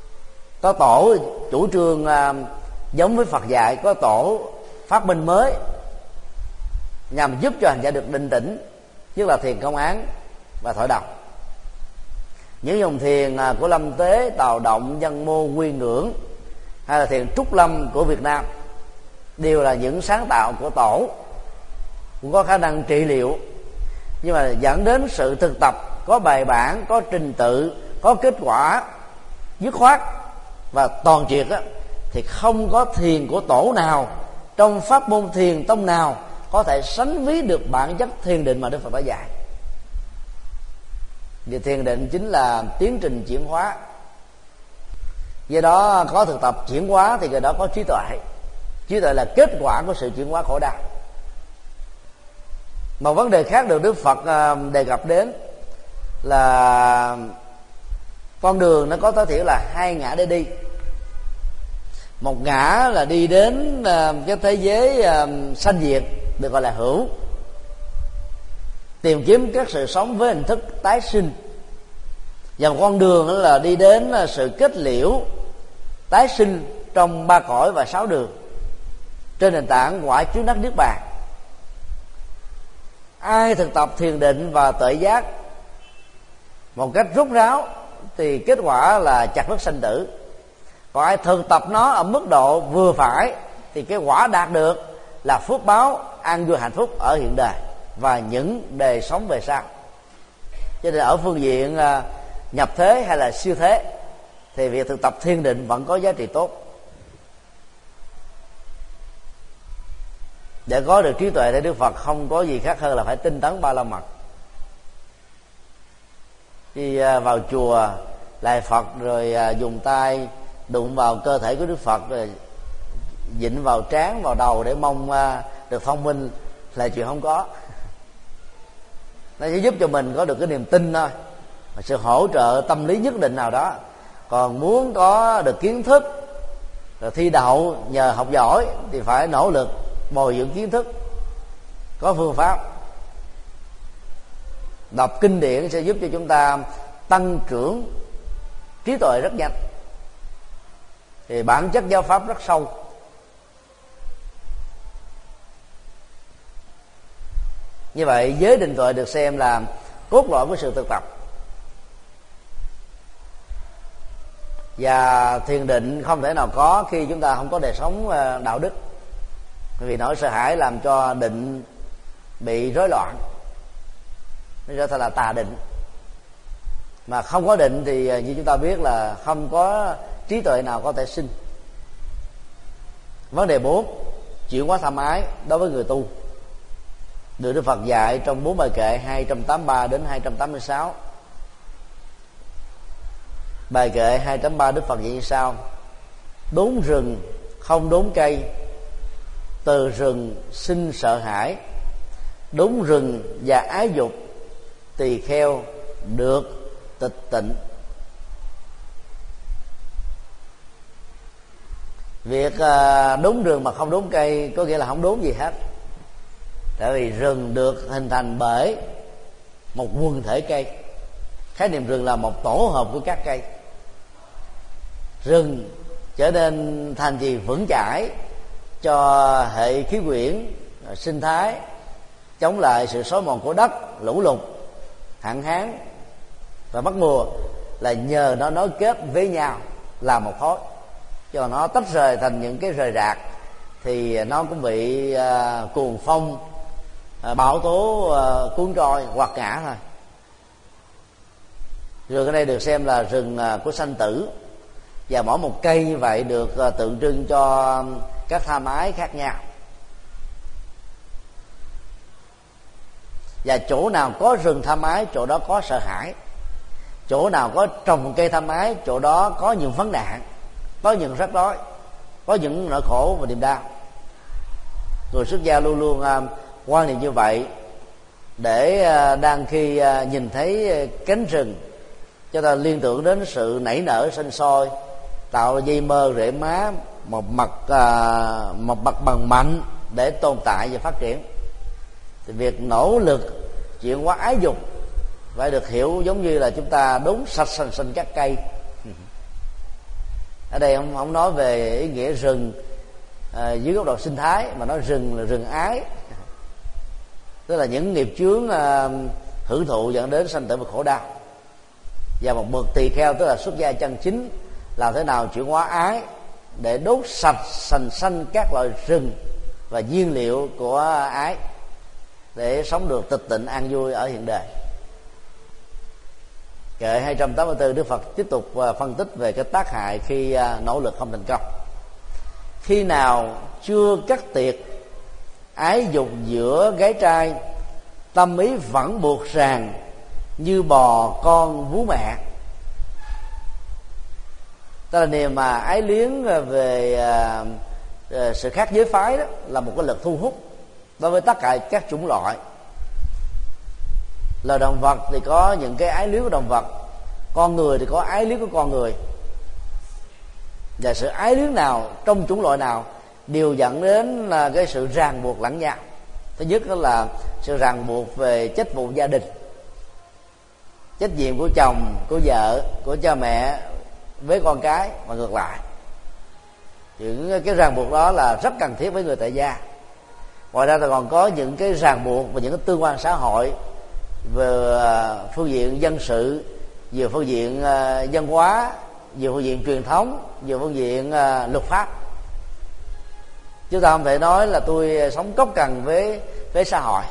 Có tổ chủ trương uh, giống với Phật dạy, có tổ phát minh mới nhằm giúp cho hành giả được định tĩnh, nhất là thiền công án và thổi đồng. Những dòng thiền uh, của Lâm Tế, Tào Động, Văn Mô, Quy Ngưỡng hay là thiền Trúc Lâm của Việt Nam đều là những sáng tạo của tổ, cũng có khả năng trị liệu, nhưng mà dẫn đến sự thực tập có bài bản, có trình tự, có kết quả dứt khoát và toàn triệt á, thì không có thiền của tổ nào trong pháp môn thiền tông nào có thể sánh ví được bản chất thiền định mà Đức Phật đã dạy. Vì thiền định chính là tiến trình chuyển hóa, do đó có thực tập chuyển hóa thì người đó có trí tuệ. Trí tuệ là kết quả của sự chuyển hóa khổ đau. Một vấn đề khác được Đức Phật đề cập đến là con đường nó có tối thiểu là hai ngã để đi. Một ngã là đi đến cái thế giới sanh diệt, được gọi là hữu, tìm kiếm các sự sống với hình thức tái sinh. Và một con đường là đi đến sự kết liễu tái sinh trong ba cõi và sáu đường, trên nền tảng quả chứng đắc niết bàn. Ai thực tập thiền định và tuệ giác một cách rốt ráo thì kết quả là chặt đứt sanh tử. Còn ai thực tập nó ở mức độ vừa phải thì cái quả đạt được là phước báo an vui hạnh phúc ở hiện đời và những đời sống về sau. Cho nên ở phương diện nhập thế hay là siêu thế thì việc thực tập thiền định vẫn có giá trị tốt. Để có được trí tuệ thì Đức Phật không có gì khác hơn là phải tinh tấn ba la mật. Khi vào chùa lại Phật rồi dùng tay đụng vào cơ thể của Đức Phật, rồi dịnh vào trán, vào đầu để mong được thông minh là chuyện không có. Nó sẽ giúp cho mình có được cái niềm tin thôi, sự hỗ trợ tâm lý nhất định nào đó. Còn muốn có được kiến thức rồi thi đậu nhờ học giỏi thì phải nỗ lực bồi dưỡng kiến thức, có phương pháp. Đọc kinh điển sẽ giúp cho chúng ta tăng trưởng trí tuệ rất nhanh. Thì bản chất giáo pháp rất sâu. Như vậy giới định tuệ được xem là cốt lõi của sự thực tập. Và thiền định không thể nào có khi chúng ta không có đời sống đạo đức. Vì nỗi sợ hãi làm cho định bị rối loạn, nó trở thành là tà định. Mà không có định thì như chúng ta biết là không có trí tuệ nào có thể sinh. Vấn đề bốn, chuyển hóa tham ái đối với người tu, được Đức Phật dạy trong bốn bài kệ hai trăm tám mươi ba đến hai trăm tám mươi sáu. Bài kệ hai trăm tám mươi ba Đức Phật dạy như sau: đốn rừng không đốn cây, từ rừng sinh sợ hãi, đốn rừng và ái dục, tỳ kheo được tịch tịnh. Việc đốn rừng mà không đốn cây có nghĩa là không đốn gì hết. Tại vì rừng được hình thành bởi một quần thể cây. Khái niệm rừng là một tổ hợp của các cây. Rừng trở nên thành gì vững chãi cho hệ khí quyển, sinh thái, chống lại sự xói mòn của đất, lũ lụt, hạn hán và mất mùa, là nhờ nó nối kết với nhau làm một khối. Cho nó tách rời thành những cái rời rạc thì nó cũng bị uh, cuồng phong, uh, bão tố uh, cuốn trôi hoặc ngã thôi. Rừng ở đây được xem là rừng uh, của sanh tử, và mỗi một cây vậy được uh, tượng trưng cho các tham ái khác nhau. Và chỗ nào có rừng tham ái, chỗ đó có sợ hãi. Chỗ nào có trồng cây tham ái, chỗ đó có những vấn nạn, có những rắc rối, có những nỗi khổ và niềm đau. Người xuất gia luôn luôn uh, quan niệm như vậy, để uh, đang khi uh, nhìn thấy cánh rừng, cho ta liên tưởng đến sự nảy nở sinh sôi, tạo dây mơ rễ má, một mặt uh, một mặt bằng mạnh để tồn tại và phát triển. Thì việc nỗ lực chuyển hóa ái dục phải được hiểu giống như là chúng ta đốn sạch sành sành các cây. Ở đây không không nói về ý nghĩa rừng à, dưới góc độ sinh thái, mà nói rừng là rừng ái, tức là những nghiệp chướng à, hưởng thụ dẫn đến sanh tử và khổ đau. Và một bậc tỳ kheo tức là xuất gia chân chính làm thế nào chuyển hóa ái để đốt sạch sành xanh các loại rừng và nhiên liệu của ái để sống được tịch tịnh an vui ở hiện đời. Kệ hai trăm tám mươi tư, Đức Phật tiếp tục phân tích về cái tác hại khi nỗ lực không thành công. Khi nào chưa cắt tiệt ái dục giữa gái trai, tâm ý vẫn buộc ràng như bò con vú mẹ. Tức là niềm mà ái liếng về uh, sự khác giới phái đó là một cái lực thu hút đối với tất cả các chủng loại. Loài động vật thì có những cái ái liếng của động vật, con người thì có ái liếng của con người. Và sự ái liếng nào trong chủng loại nào đều dẫn đến là cái sự ràng buộc lẫn nhau. Thứ nhất đó là sự ràng buộc về trách vụ gia đình, trách nhiệm của chồng, của vợ, của cha mẹ với con cái và ngược lại. Những cái ràng buộc đó là rất cần thiết với người tại gia. Ngoài ra thì còn có những cái ràng buộc và những cái tương quan xã hội về phương diện dân sự, về phương diện văn hóa, về phương diện truyền thống, về phương diện luật pháp. Chúng ta không thể nói là tôi sống cốc cần với với xã hội.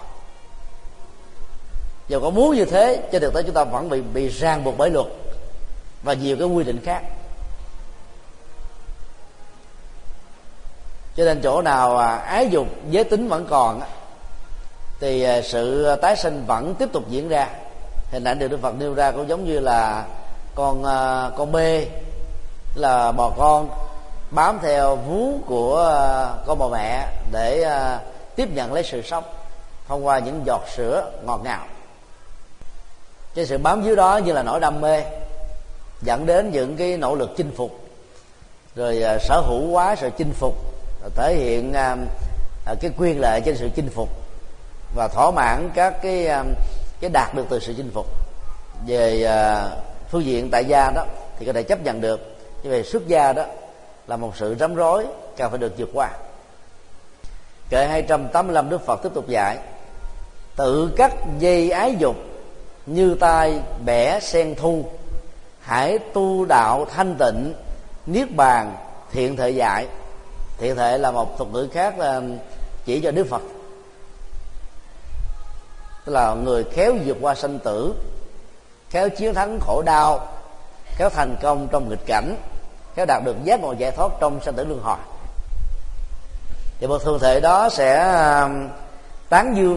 Dù có muốn như thế, trên thực tế chúng ta vẫn bị bị ràng buộc bởi luật và nhiều cái quy định khác. Cho nên chỗ nào ái dục giới tính vẫn còn thì sự tái sinh vẫn tiếp tục diễn ra. Hình ảnh được Đức Phật nêu ra cũng giống như là con con bê, là bò con bám theo vú của con bò mẹ để tiếp nhận lấy sự sống thông qua những giọt sữa ngọt ngào. Cái sự bám víu đó như là nỗi đam mê dẫn đến những cái nỗ lực chinh phục, rồi sở hữu hóa sự chinh phục, thể hiện cái quyền lợi trên sự chinh phục và thỏa mãn các cái cái đạt được từ sự chinh phục. Về phương diện tại gia đó thì có thể chấp nhận được, nhưng về xuất gia đó là một sự rắm rối cần phải được vượt qua. Kệ hai trăm tám mươi lăm, Đức Phật tiếp tục dạy: tự cắt dây ái dục như tai bẻ sen thu, hãy tu đạo thanh tịnh, niết bàn thiện thệ dạy. Thiện thệ là một thuật ngữ khác là chỉ cho Đức Phật, tức là người khéo vượt qua sanh tử, khéo chiến thắng khổ đau, khéo thành công trong nghịch cảnh, khéo đạt được giác ngộ giải thoát trong sanh tử luân hồi. Thì một thường thệ đó sẽ tán dương,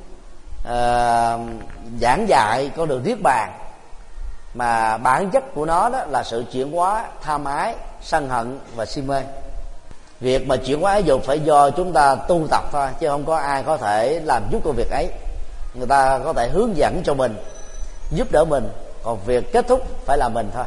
uh, giảng dạy con đường niết bàn, mà bản chất của nó đó là sự chuyển hóa tham ái, sân hận và si mê. Việc mà chuyển hóa ái dục phải do chúng ta tu tập thôi, chứ không có ai có thể làm giúp công việc ấy. Người ta có thể hướng dẫn cho mình, giúp đỡ mình, còn việc kết thúc phải là mình thôi.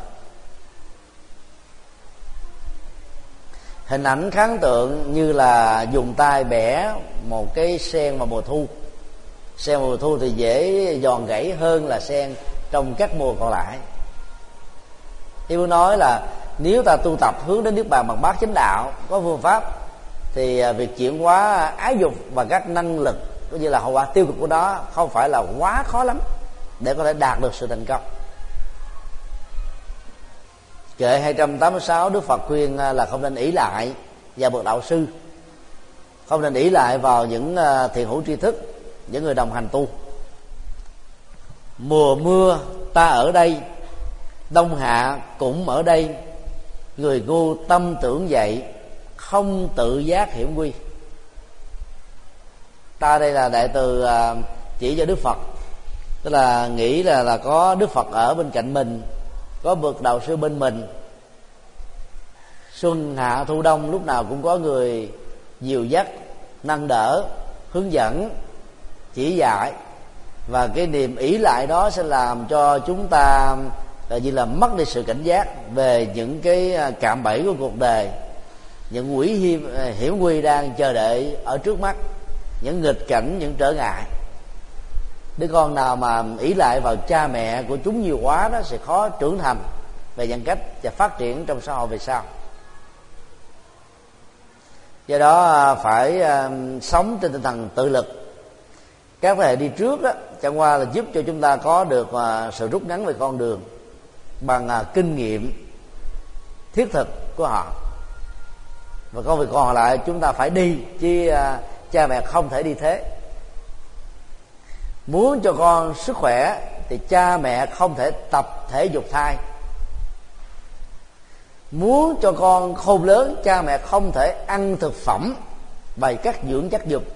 Hình ảnh kháng tượng như là dùng tay bẻ một cái sen vào mùa thu. Sen mùa thu thì dễ giòn gãy hơn là sen trong các mùa còn lại. Ý muốn nói là nếu ta tu tập hướng đến niết bàn bằng bát chánh đạo, có phương pháp, thì việc chuyển hóa ái dục và các năng lực cũng như là hậu quả tiêu cực của nó không phải là quá khó lắm để có thể đạt được sự thành công. Kệ hai trăm tám mươi sáu, Đức Phật khuyên là không nên ỷ lại vào bậc đạo sư, không nên ỷ lại vào những thiền hữu tri thức, những người đồng hành tu. Mùa mưa ta ở đây, đông hạ cũng ở đây, người ngu tâm tưởng dậy, không tự giác hiểm nguy. Ta đây là đại từ chỉ cho Đức Phật, tức là nghĩ là là có Đức Phật ở bên cạnh mình, có bậc đạo sư bên mình. Xuân hạ thu đông lúc nào cũng có người dìu dắt, nâng đỡ, hướng dẫn, chỉ dạy. Và cái niềm ỷ lại đó sẽ làm cho chúng ta như là mất đi sự cảnh giác về những cái cạm bẫy của cuộc đời, những nguy hiểm hiểm nguy đang chờ đợi ở trước mắt, những nghịch cảnh, những trở ngại. Đứa con nào mà ỷ lại vào cha mẹ của chúng nhiều quá đó sẽ khó trưởng thành về nhân cách và phát triển trong xã hội về sau. Do đó phải sống trên tinh thần tự lực. Các thế hệ đi trước đó chẳng qua là giúp cho chúng ta có được sự rút ngắn về con đường bằng kinh nghiệm thiết thực của họ, và công việc còn lại chúng ta phải đi, chứ cha mẹ không thể đi thế. Muốn cho con sức khỏe thì cha mẹ không thể tập thể dục thai. Muốn cho con khôn lớn, cha mẹ không thể ăn thực phẩm bày các dưỡng chất dục.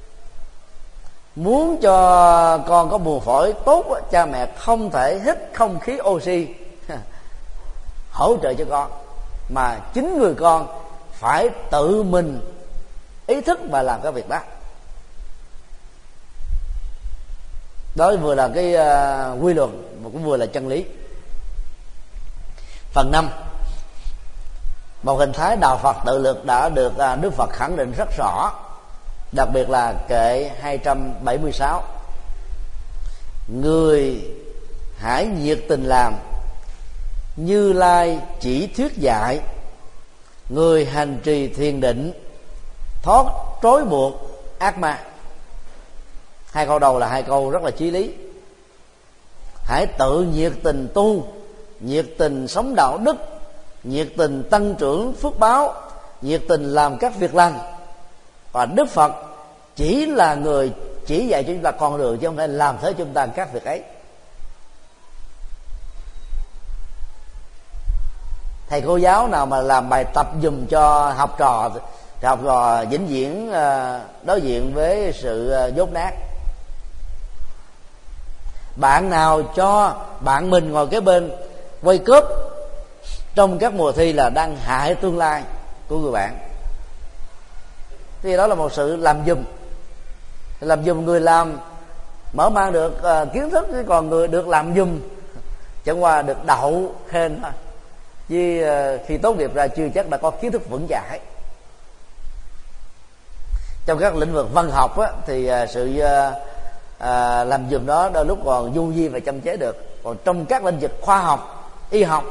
Muốn cho con có buồng phổi tốt, cha mẹ không thể hít không khí oxy hỗ trợ cho con, mà chính người con phải tự mình ý thức và làm cái việc đó. Đó vừa là cái uh, quy luật mà cũng vừa là chân lý. Phần năm, một hình thái đạo Phật tự lực đã được uh, Đức Phật khẳng định rất rõ, đặc biệt là kệ hai trăm bảy mươi sáu: người hãy nhiệt tình làm, Như Lai chỉ thuyết dạy, người hành trì thiền định, thoát trói buộc ác ma. Hai câu đầu là hai câu rất là chí lý. Hãy tự nhiệt tình tu, nhiệt tình sống đạo đức, nhiệt tình tăng trưởng phước báo, nhiệt tình làm các việc lành. Và Đức Phật chỉ là người chỉ dạy cho chúng ta con đường, chứ không phải làm thế chúng ta các việc ấy. Thầy cô giáo nào mà làm bài tập dùm cho học trò thì học trò vĩnh viễn đối diện với sự dốt nát. Bạn nào cho bạn mình ngồi kế bên quay cướp trong các mùa thi là đang hại tương lai của người bạn. Thì đó là một sự làm dùm. Làm dùm người làm mở mang được uh, kiến thức, còn người được làm dùm chẳng qua được đậu khen thôi, chứ uh, khi tốt nghiệp ra chưa chắc đã có kiến thức vững chãi. Trong các lĩnh vực văn học á, thì uh, sự uh, uh, làm dùm đó đôi lúc còn du di và châm chế được. Còn trong các lĩnh vực khoa học, y học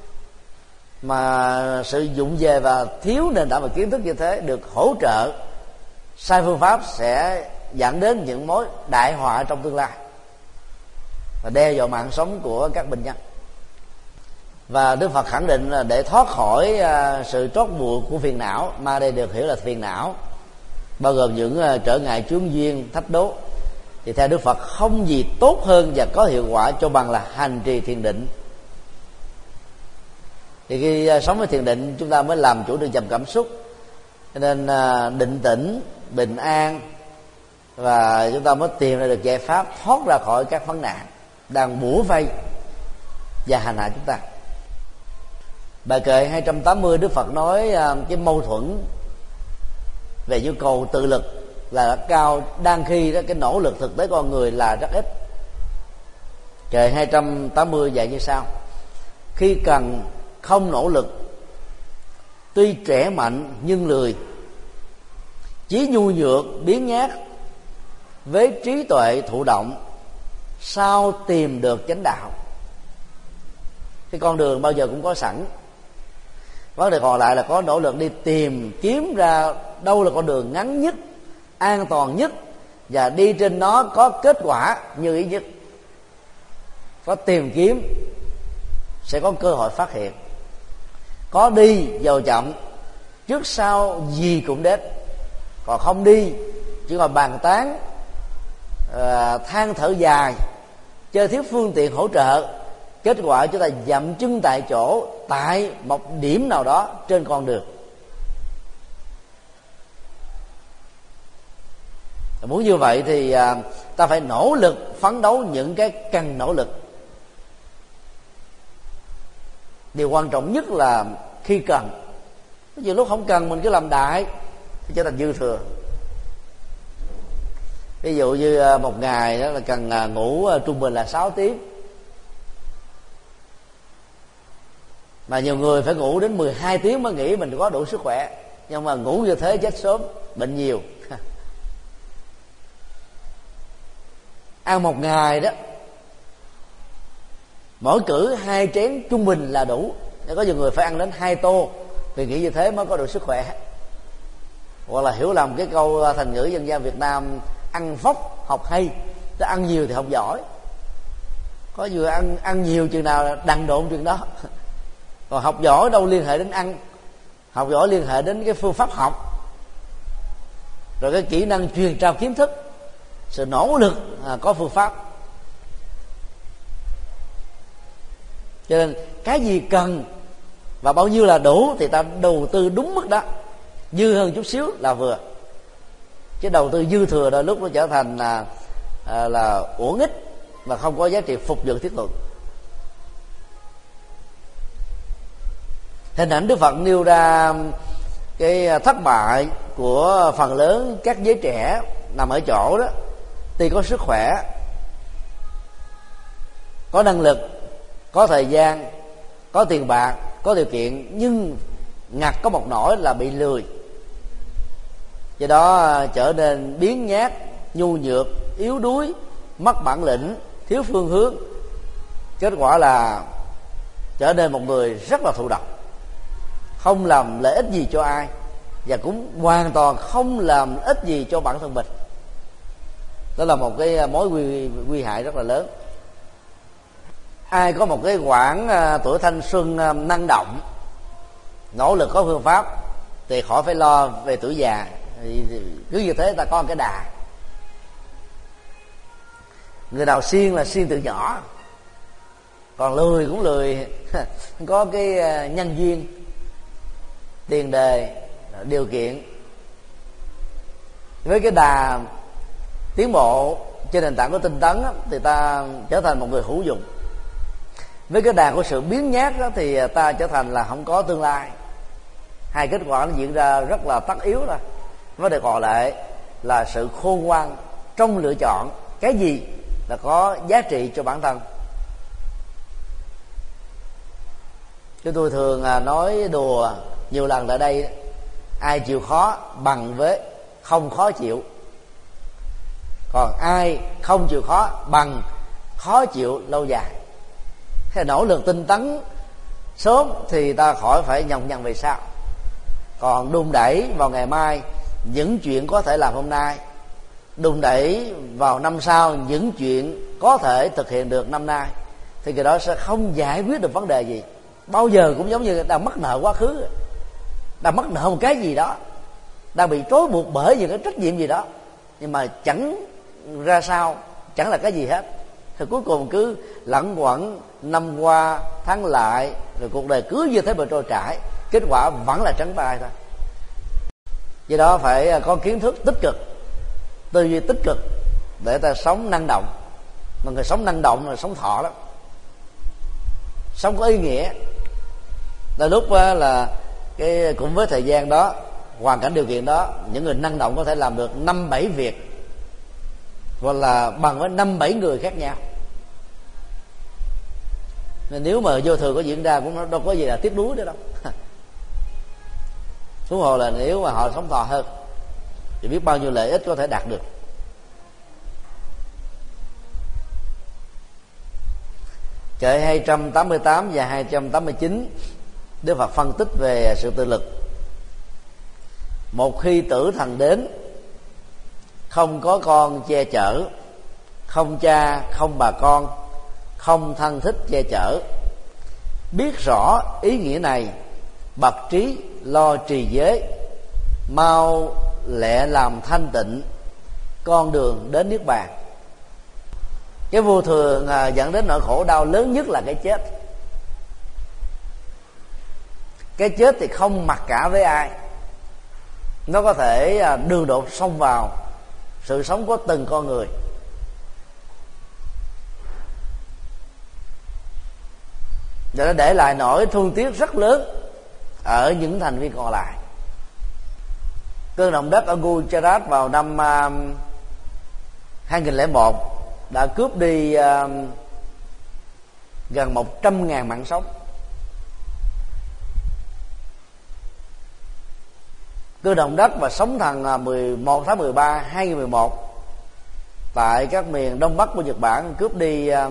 mà sử dụng về và thiếu nền tảng và kiến thức như thế, được hỗ trợ sai phương pháp sẽ dẫn đến những mối đại họa trong tương lai và đe dọa mạng sống của các bệnh nhân. Và Đức Phật khẳng định là để thoát khỏi sự trót buộc của phiền não, mà đây được hiểu là phiền não bao gồm những trở ngại chướng duyên, thách đố, thì theo Đức Phật không gì tốt hơn và có hiệu quả cho bằng là hành trì thiền định. Thì khi sống với thiền định chúng ta mới làm chủ được dòng cảm xúc, cho nên định tĩnh, bình an, và chúng ta mới tìm ra được giải pháp thoát ra khỏi các vấn nạn đang bủa vây và hành hạ chúng ta. Bài kệ hai trăm tám mươi Đức Phật nói cái mâu thuẫn về nhu cầu tự lực là rất cao, đang khi đó cái nỗ lực thực tế con người là rất ít. Kệ hai trăm tám mươi dạy như sau: khi cần không nỗ lực, tuy trẻ mạnh nhưng lười, chí nhu nhược biến nhát, với trí tuệ thụ động, sao tìm được chánh đạo. Cái con đường bao giờ cũng có sẵn, vấn đề còn lại là có nỗ lực đi tìm kiếm ra đâu là con đường ngắn nhất, an toàn nhất, và đi trên nó có kết quả như ý nhất. Có tìm kiếm sẽ có cơ hội phát hiện. Có đi dầu chậm, trước sau gì cũng đến. Còn không đi chỉ còn bàn tán, à, than thở dài, chơi thiếu phương tiện hỗ trợ, kết quả chúng ta dậm chân tại chỗ tại một điểm nào đó trên con đường. Muốn như vậy thì à, ta phải nỗ lực phấn đấu những cái cần nỗ lực. Điều quan trọng nhất là khi cần. Nhiều lúc không cần mình cứ làm đại thì trở thành dư thừa. Ví dụ như một ngày đó là cần ngủ trung bình là sáu tiếng, mà nhiều người phải ngủ đến mười hai tiếng mới nghĩ mình có đủ sức khỏe. Nhưng mà ngủ như thế chết sớm, bệnh nhiều. Ăn một ngày đó mỗi cử hai chén trung bình là đủ. Có nhiều người phải ăn đến hai tô vì nghĩ như thế mới có đủ sức khỏe. hoặc là hiểu lầm cái câu thành ngữ dân gian Việt Nam ăn phốc học hay, chứ ăn nhiều thì học giỏi. Có vừa ăn ăn nhiều chừng nào đằng độn chừng đó. Còn học giỏi đâu liên hệ đến ăn, học giỏi liên hệ đến cái phương pháp học, rồi cái kỹ năng truyền trao kiến thức, sự nỗ lực à, có phương pháp. Cho nên cái gì cần và bao nhiêu là đủ thì ta đầu tư đúng mức đó, dư hơn chút xíu là vừa. Chứ đầu tư dư thừa đôi lúc nó trở thành là à, là uổng ích và không có giá trị phục dựng thiết thực. Hình ảnh Đức Phật nêu ra cái thất bại của phần lớn các giới trẻ nằm ở chỗ đó, tuy có sức khỏe, có năng lực, có thời gian, có tiền bạc, có điều kiện, nhưng ngặt có một nỗi là bị lười. Do đó trở nên biếng nhác, nhu nhược, yếu đuối, mất bản lĩnh, thiếu phương hướng. Kết quả là trở nên một người rất là thụ động, không làm lợi ích gì cho ai, và cũng hoàn toàn không làm ích gì cho bản thân mình. Đó là một cái mối nguy, nguy hại rất là lớn. Ai có một cái quãng tuổi thanh xuân năng động, nỗ lực có phương pháp, thì khỏi phải lo về tuổi già. Thì cứ như thế ta có một cái đà. Người nào siêng là siêng từ nhỏ, còn lười cũng lười có cái nhân duyên, tiền đề, điều kiện. Với cái đà tiến bộ trên nền tảng của tinh tấn á, thì ta trở thành một người hữu dụng. Với cái đà của sự biến nhát đó, thì ta trở thành là không có tương lai. Hai kết quả nó diễn ra rất là tất yếu rồi. Nó được gọi lại là sự khôn ngoan trong lựa chọn cái gì là có giá trị cho bản thân. Chúng tôi thường nói đùa nhiều lần tại đây, ai chịu khó bằng với không khó chịu, còn ai không chịu khó bằng khó chịu lâu dài. Thế nỗ lực tinh tấn sớm thì ta khỏi phải nhọc nhằn về sau, còn đùn đẩy vào ngày mai những chuyện có thể làm hôm nay, đùn đẩy vào năm sau những chuyện có thể thực hiện được năm nay, thì cái đó sẽ không giải quyết được vấn đề gì. Bao giờ cũng giống như đang mắc nợ quá khứ, đang mắc nợ một cái gì đó, đang bị trói buộc bởi những cái trách nhiệm gì đó, nhưng mà chẳng ra sao, chẳng là cái gì hết. Thì cuối cùng cứ lẩn quẩn năm qua tháng lại, rồi cuộc đời cứ như thế mà trôi chảy, kết quả vẫn là trắng tay thôi. Do đó phải có kiến thức tích cực, tư duy tích cực để ta sống năng động. Mà người sống năng động là sống thọ lắm, sống có ý nghĩa. Là lúc là cái cũng với thời gian đó, hoàn cảnh điều kiện đó, những người năng động có thể làm được năm bảy việc, hoặc là bằng với năm bảy người khác nhau. Nên nếu mà vô thường có diễn ra cũng đâu có gì là tiếc nuối nữa đâu. Huống hồ là nếu mà họ sống thọ hơn thì biết bao nhiêu lợi ích có thể đạt được. Kệ hai trăm tám mươi tám và hai trăm tám mươi chín, Đức Phật phân tích về sự tự lực. Một khi tử thần đến, không có con che chở, không cha, không bà con, không thân thích che chở, biết rõ ý nghĩa này, bậc trí lo trì giới, mau lẹ làm thanh tịnh, con đường đến niết bàn. Cái vô thường à, dẫn đến nỗi khổ đau lớn nhất là cái chết. Cái chết thì không mặc cả với ai, nó có thể à, đường đột xông vào sự sống của từng con người. Để nó để lại nỗi thương tiếc rất lớn ở những thành viên còn lại. Cơn động đất ở Gujarat vào năm uh, hai nghìn lẻ một đã cướp đi uh, gần một trăm ngàn mạng sống. Cơn động đất và sóng thần mười một tháng mười ba hai nghìn mười một tại các miền đông bắc của Nhật Bản cướp đi uh,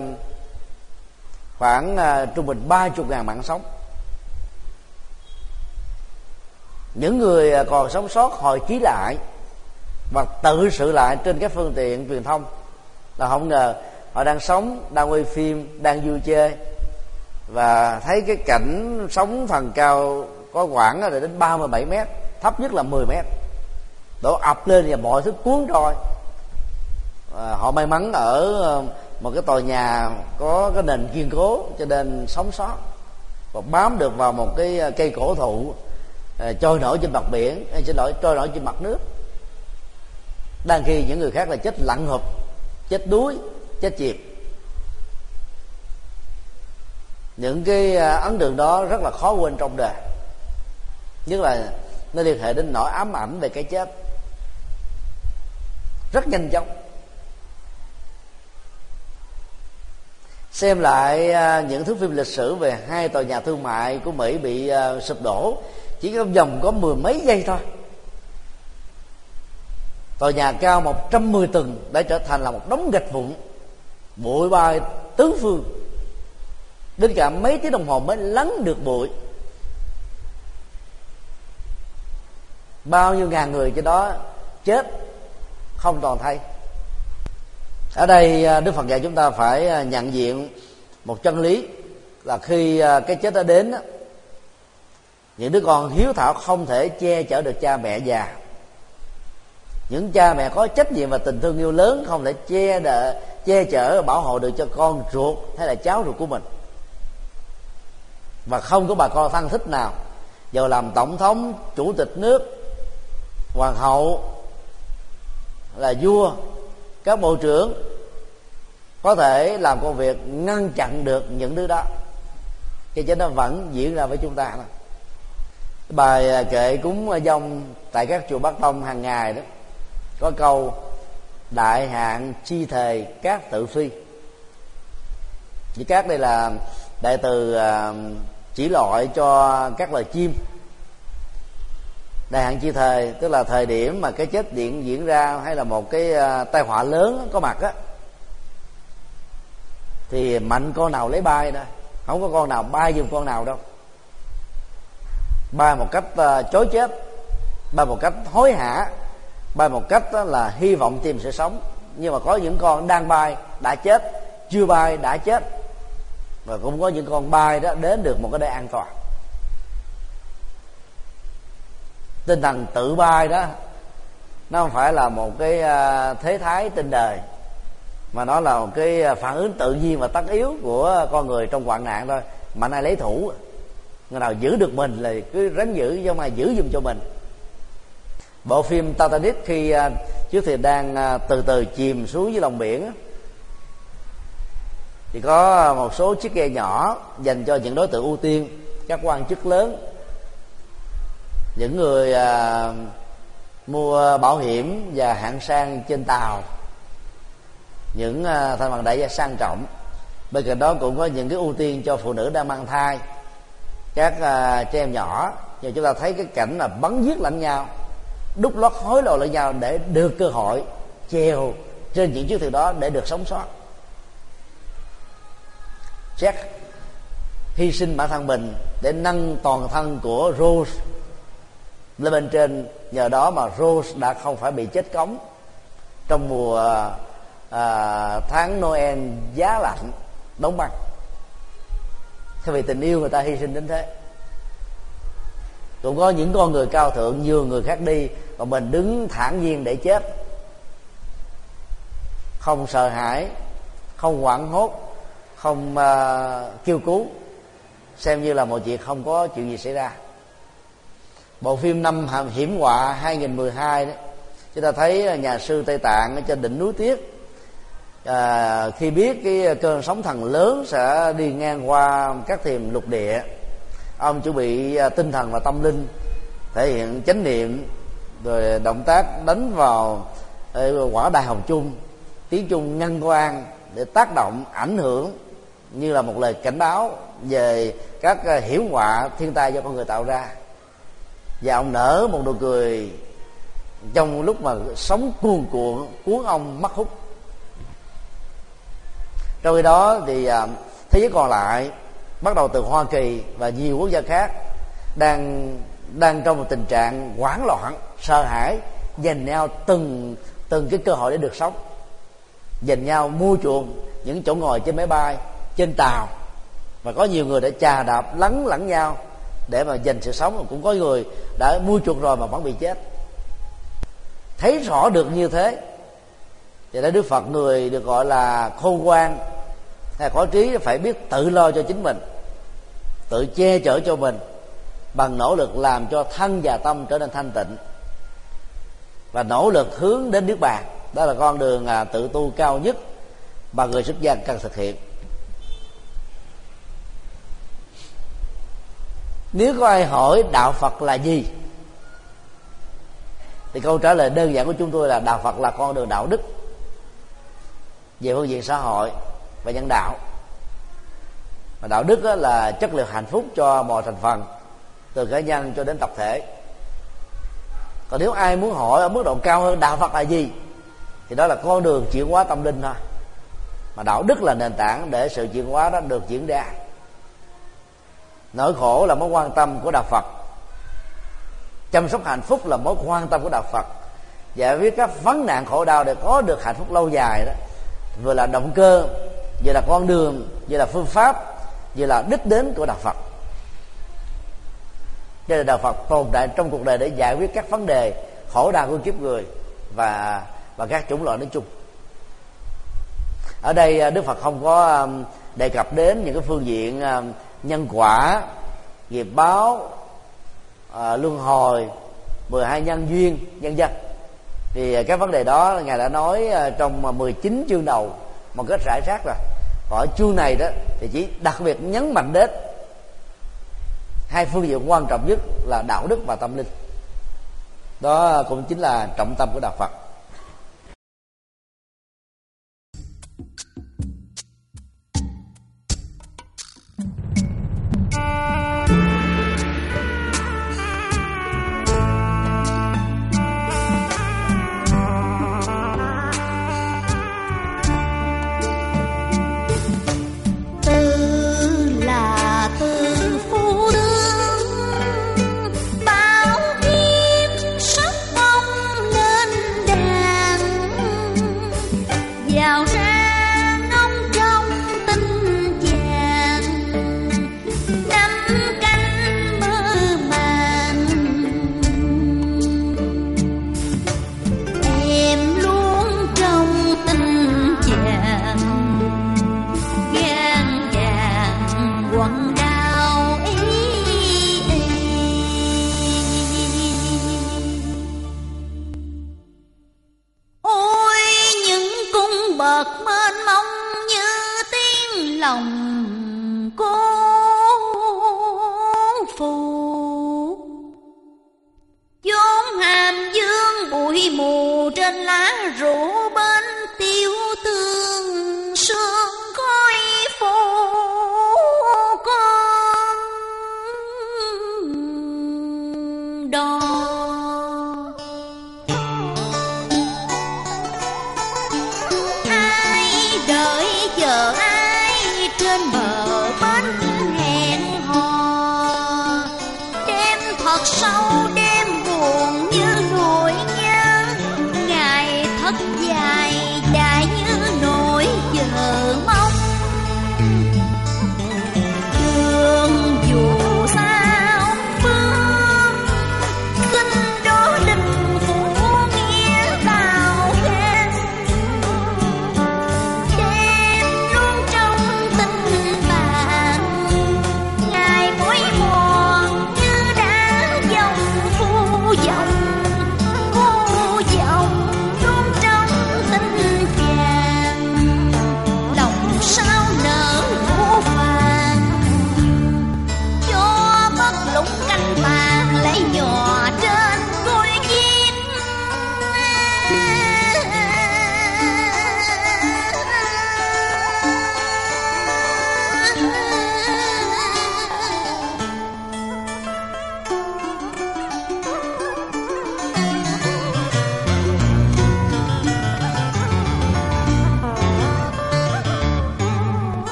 khoảng uh, trung bình ba mươi ngàn mạng sống. Những người còn sống sót hồi ký lại và tự sự lại trên các phương tiện truyền thông, là không ngờ họ đang sống, đang quay phim, đang vui chơi, và thấy cái cảnh sóng thần cao có khoảng là đến ba mươi bảy mét, thấp nhất là mười mét, đổ ập lên và mọi thứ cuốn trôi. À, họ may mắn ở một cái tòa nhà có cái nền kiên cố cho nên sống sót và bám được vào một cái cây cổ thụ à, trôi nổi trên mặt biển, hay xin lỗi, trôi nổi trên mặt nước. Đang khi những người khác là chết lặn ngụp, chết đuối, chết chìm. Những cái ấn tượng đó rất là khó quên trong đời, nhất là nó liên hệ đến nỗi ám ảnh về cái chết rất nhanh chóng. Xem lại những thước phim lịch sử về hai tòa nhà thương mại của Mỹ bị sụp đổ chỉ trong vòng có mười mấy giây thôi. Tòa nhà cao một trăm mười tầng đã trở thành là một đống gạch vụn, bụi bay tứ phương, đến cả mấy tiếng đồng hồ mới lắng được bụi. Bao nhiêu ngàn người trên đó chết không toàn thây. Ở đây Đức Phật dạy chúng ta phải nhận diện một chân lý là khi cái chết đã đến, những đứa con hiếu thảo không thể che chở được cha mẹ già. Những cha mẹ có trách nhiệm và tình thương yêu lớn không thể che đỡ, che chở bảo hộ được cho con ruột hay là cháu ruột của mình. Và không có bà con thân thích nào, giờ làm tổng thống, chủ tịch nước, hoàng hậu, là vua, các bộ trưởng, có thể làm công việc ngăn chặn được những đứa đó. Cái chết nó vẫn diễn ra với chúng ta. Bài kệ cúng dông tại các chùa Bắc Tông hàng ngày đó có câu đại hạn chi thề các tự phi. Như các đây là đại từ chỉ loại cho các loài chim. Đại hạn chi thề tức là thời điểm mà cái chết điện diễn ra hay là một cái tai họa lớn có mặt á, thì mạnh con nào lấy bay đó, không có con nào bay giùm con nào đâu. Bay một cách uh, chối chết, bay một cách hối hả, bay một cách uh, là hy vọng tìm sự sống. Nhưng mà có những con đang bay đã chết, chưa bay đã chết, và cũng có những con bay đó đến được một cái nơi an toàn. Tinh thần tự bay đó nó không phải là một cái uh, thế thái trên đời, mà nó là một cái phản ứng tự nhiên và tất yếu của con người trong hoạn nạn thôi. Mạnh ai lấy thủ, người nào giữ được mình là cứ ráng giữ, chứ không ai giữ giùm cho mình. Bộ phim Titanic khi uh, chiếc thuyền đang uh, từ từ chìm xuống dưới lòng biển, thì có một số chiếc ghe nhỏ dành cho những đối tượng ưu tiên, các quan chức lớn, những người uh, mua bảo hiểm và hạng sang trên tàu, những uh, thành phần đại gia sang trọng. Bên cạnh đó cũng có những cái ưu tiên cho phụ nữ đang mang thai, các uh, trẻ em nhỏ. Nhưng chúng ta thấy cái cảnh là bắn giết lẫn nhau, đút lót hối lộ lẫn nhau để được cơ hội treo trên những chiếc thuyền đó để được sống sót. Jack hy sinh bản thân mình để nâng toàn thân của Rose lên bên trên, nhờ đó mà Rose đã không phải bị chết cóng trong mùa à, tháng Noel giá lạnh đóng băng. Thế vì tình yêu người ta hy sinh đến thế. Cũng có những con người cao thượng nhường người khác đi, còn mình đứng thản nhiên để chết, không sợ hãi, không hoảng hốt, không uh, kêu cứu, xem như là một chuyện không có chuyện gì xảy ra. Bộ phim Năm Hiểm Họa hai không một hai đó, chúng ta thấy nhà sư Tây Tạng ở trên đỉnh núi Tuyết, à, khi biết cái cơn sóng thần lớn sẽ đi ngang qua các thềm lục địa, ông chuẩn bị tinh thần và tâm linh, thể hiện chánh niệm, rồi động tác đánh vào quả đài hồng chung, tiếng chung ngân quan để tác động ảnh hưởng như là một lời cảnh báo về các hiểm họa thiên tai do con người tạo ra. Và ông nở một nụ cười trong lúc mà sóng cuồn cuộn cuốn ông mất hút. Trong khi đó thì thế giới còn lại, bắt đầu từ Hoa Kỳ và nhiều quốc gia khác, đang đang trong một tình trạng hoảng loạn, sợ hãi, giành nhau từng từng cái cơ hội để được sống, giành nhau mua chuộc những chỗ ngồi trên máy bay, trên tàu, và có nhiều người đã chà đạp lấn lẫn nhau để mà giành sự sống. Cũng có người đã mua chuộc rồi mà vẫn bị chết. Thấy rõ được như thế thì đã Đức Phật, người được gọi là khôn ngoan hay có trí, phải biết tự lo cho chính mình, tự che chở cho mình bằng nỗ lực làm cho thân và tâm trở nên thanh tịnh, và nỗ lực hướng đến Niết Bàn. Đó là con đường à, tự tu cao nhất mà người xuất gia cần thực hiện. Nếu có ai hỏi đạo Phật là gì, thì câu trả lời đơn giản của chúng tôi là đạo Phật là con đường đạo đức về phương diện xã hội và nhân đạo. Và đạo đức là chất liệu hạnh phúc cho mọi thành phần, từ cá nhân cho đến tập thể. Còn nếu ai muốn hỏi ở mức độ cao hơn đạo Phật là gì, thì đó là con đường chuyển hóa tâm linh thôi. Mà đạo đức là nền tảng để sự chuyển hóa đó được diễn ra. Nỗi khổ là mối quan tâm của đạo Phật, chăm sóc hạnh phúc là mối quan tâm của đạo Phật. Giải quyết các vấn nạn khổ đau để có được hạnh phúc lâu dài đó, vừa là động cơ, vừa là con đường, vừa là phương pháp, vừa là đích đến của đạo Phật. Đây là đạo Phật tồn tại trong cuộc đời để giải quyết các vấn đề khổ đau của kiếp người và và các chủng loại nói chung. Ở đây Đức Phật không có đề cập đến những cái phương diện nhân quả, nghiệp báo, luân hồi, mười hai nhân duyên, vân vân. Thì các vấn đề đó Ngài đã nói trong mười chín chương đầu một cách rải rác rồi. Còn ở chương này đó thì chỉ đặc biệt nhấn mạnh đến hai phương diện quan trọng nhất là đạo đức và tâm linh. Đó cũng chính là trọng tâm của đạo Phật. Bao kiếp sắc phong nên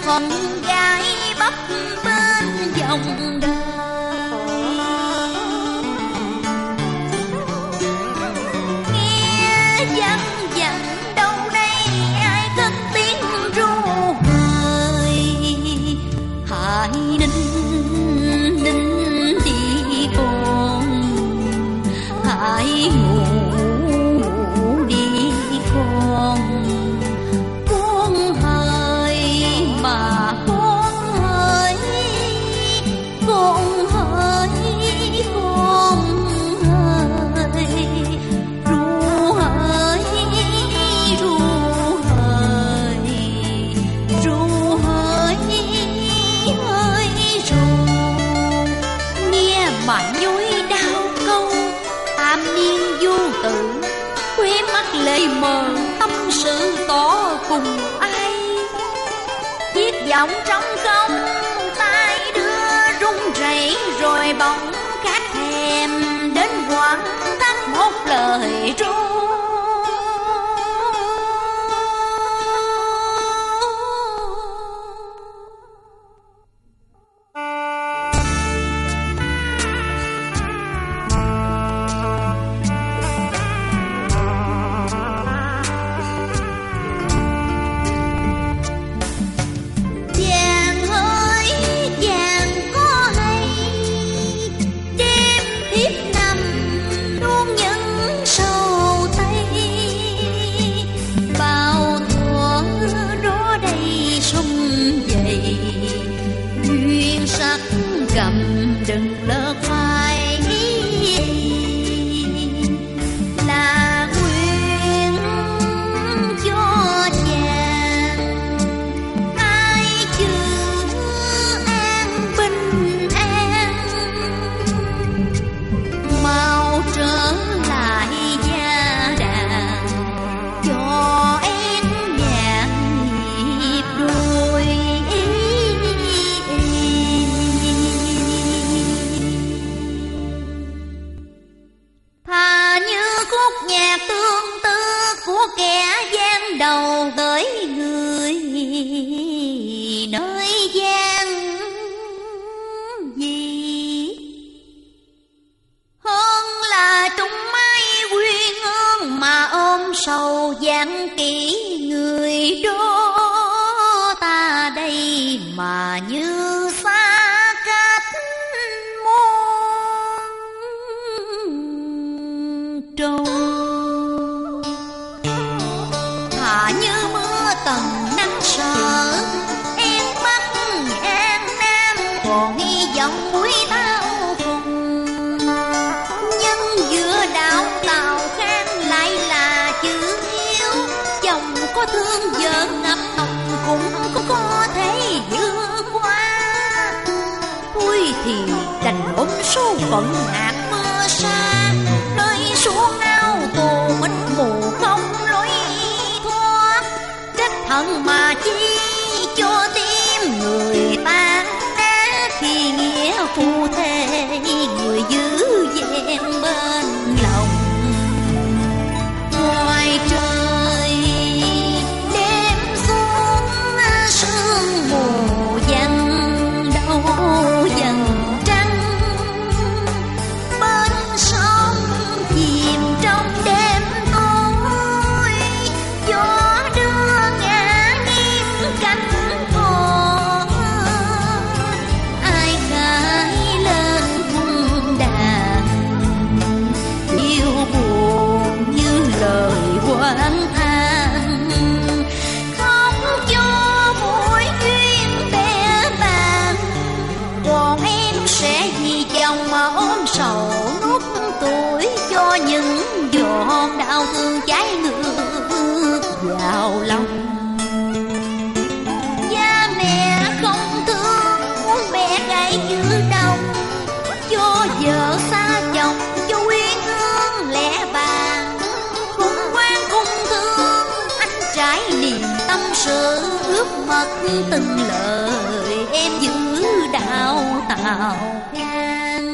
con gái bấp bên dòng đời. Nghe dân dặn đâu đây ai cất tiếng ru hời, hãy ninh ninh đi con, hãy ngủ đi con. Con hỡi mà con hỡi, con hỡi con hỡi, ru hỡi ru hỡi, ru hỡi hỡi ru. Nghe mà nhói đau câu tam niên vô tử, khóe mắt lệ mờ tâm sự tỏ cùng ai. Chiếc giọng trong không tay đưa run rẩy, rồi bỗng khát thèm đến quặn thắt một lời ru. Chàng ơi chàng có hay đêm thiếp nằm luôn những sầu tây, bao thuở đó đây sông dậy duyên sắc cầm đừng lỡ phai, là nguyện cho chàng ai chữ an bình an, mau trở lại gia đàn cho em nhạc nhịp đôi. Thà như khúc nhạc tương tư của kẻ gian đầu tới người nơi gian gì, hơn là trúng mai quyên ương mà ôm sầu dáng kỹ người đó. Ta đây mà như xa cách muôn trâu, thả như mưa tầm nắng sợ em Bắc An Nam, còn hy vọng mũi tao cùng. Nhưng giữa đạo Tào Khang lại là chữ hiếu, chồng có thương vợ ngập lòng cũng có thể vượt qua. Tôi thì đành ôm số phận hạt mưa xa, nơi xuống ao tù mịt mù không lối thoát. Trách thận mà chi cho tim người tan nát, khi nghĩa phu thê người giữ vẹn bên lòng. Ngoài trời đêm xuống sương mù dần đâu dần trăng, bên sông chìm trong đêm tối, gió đưa ngả nghiêng cánh cò. Ai gái lên cung đàn yêu buồn như lời oán than, không cho mỗi duyên bẻ bàng. Còn em sẽ vì chồng mà ôm sầu nuốt tuổi, cho những giọt đau thương cháy ngược vào lòng. Cha mẹ không thương muốn mẹ gãy như đồng, cho vợ xa chồng cho quyến hương lẽ bàng. Cũng quan cung thương anh trải niềm tâm sự, ước mật từng lời em giữ đạo Tào Khang.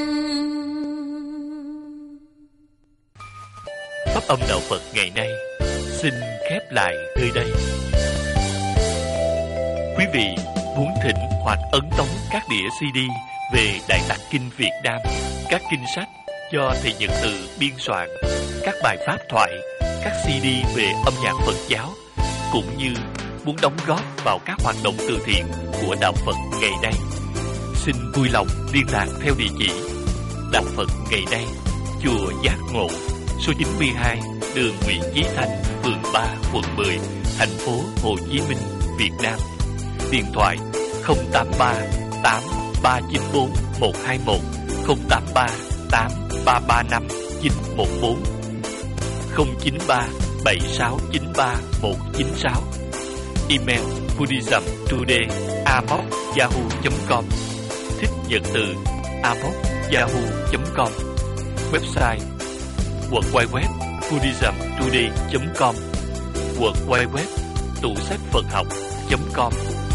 Pháp âm đạo Phật ngày nay xin khép lại nơi đây. Quý vị muốn thỉnh hoặc ấn tống các đĩa xê đê về Đại Tạng Kinh Việt Nam, các kinh sách do thầy Nhật Từ biên soạn, các bài pháp thoại, các xê đê về âm nhạc Phật giáo, cũng như muốn đóng góp vào các hoạt động từ thiện của Đạo Phật ngày nay, xin vui lòng liên lạc theo địa chỉ Đạo Phật ngày nay, chùa Giác Ngộ, số chín mươi hai đường Nguyễn Chí Thanh, phường ba, quận mười, thành phố Hồ Chí Minh, Việt Nam. Điện thoại không tám ba tám ba chín bốn một hai một, không tám ba tám ba ba năm chín một bốn, không chín ba bảy sáu chín ba một chín sáu. Email buddhismtoday a m o c yahoo chấm com, thích Nhật Từ a m o c yahoo chấm com. Website w w w chấm buddhismtoday chấm com, w w w tủ sách Phật học chấm com.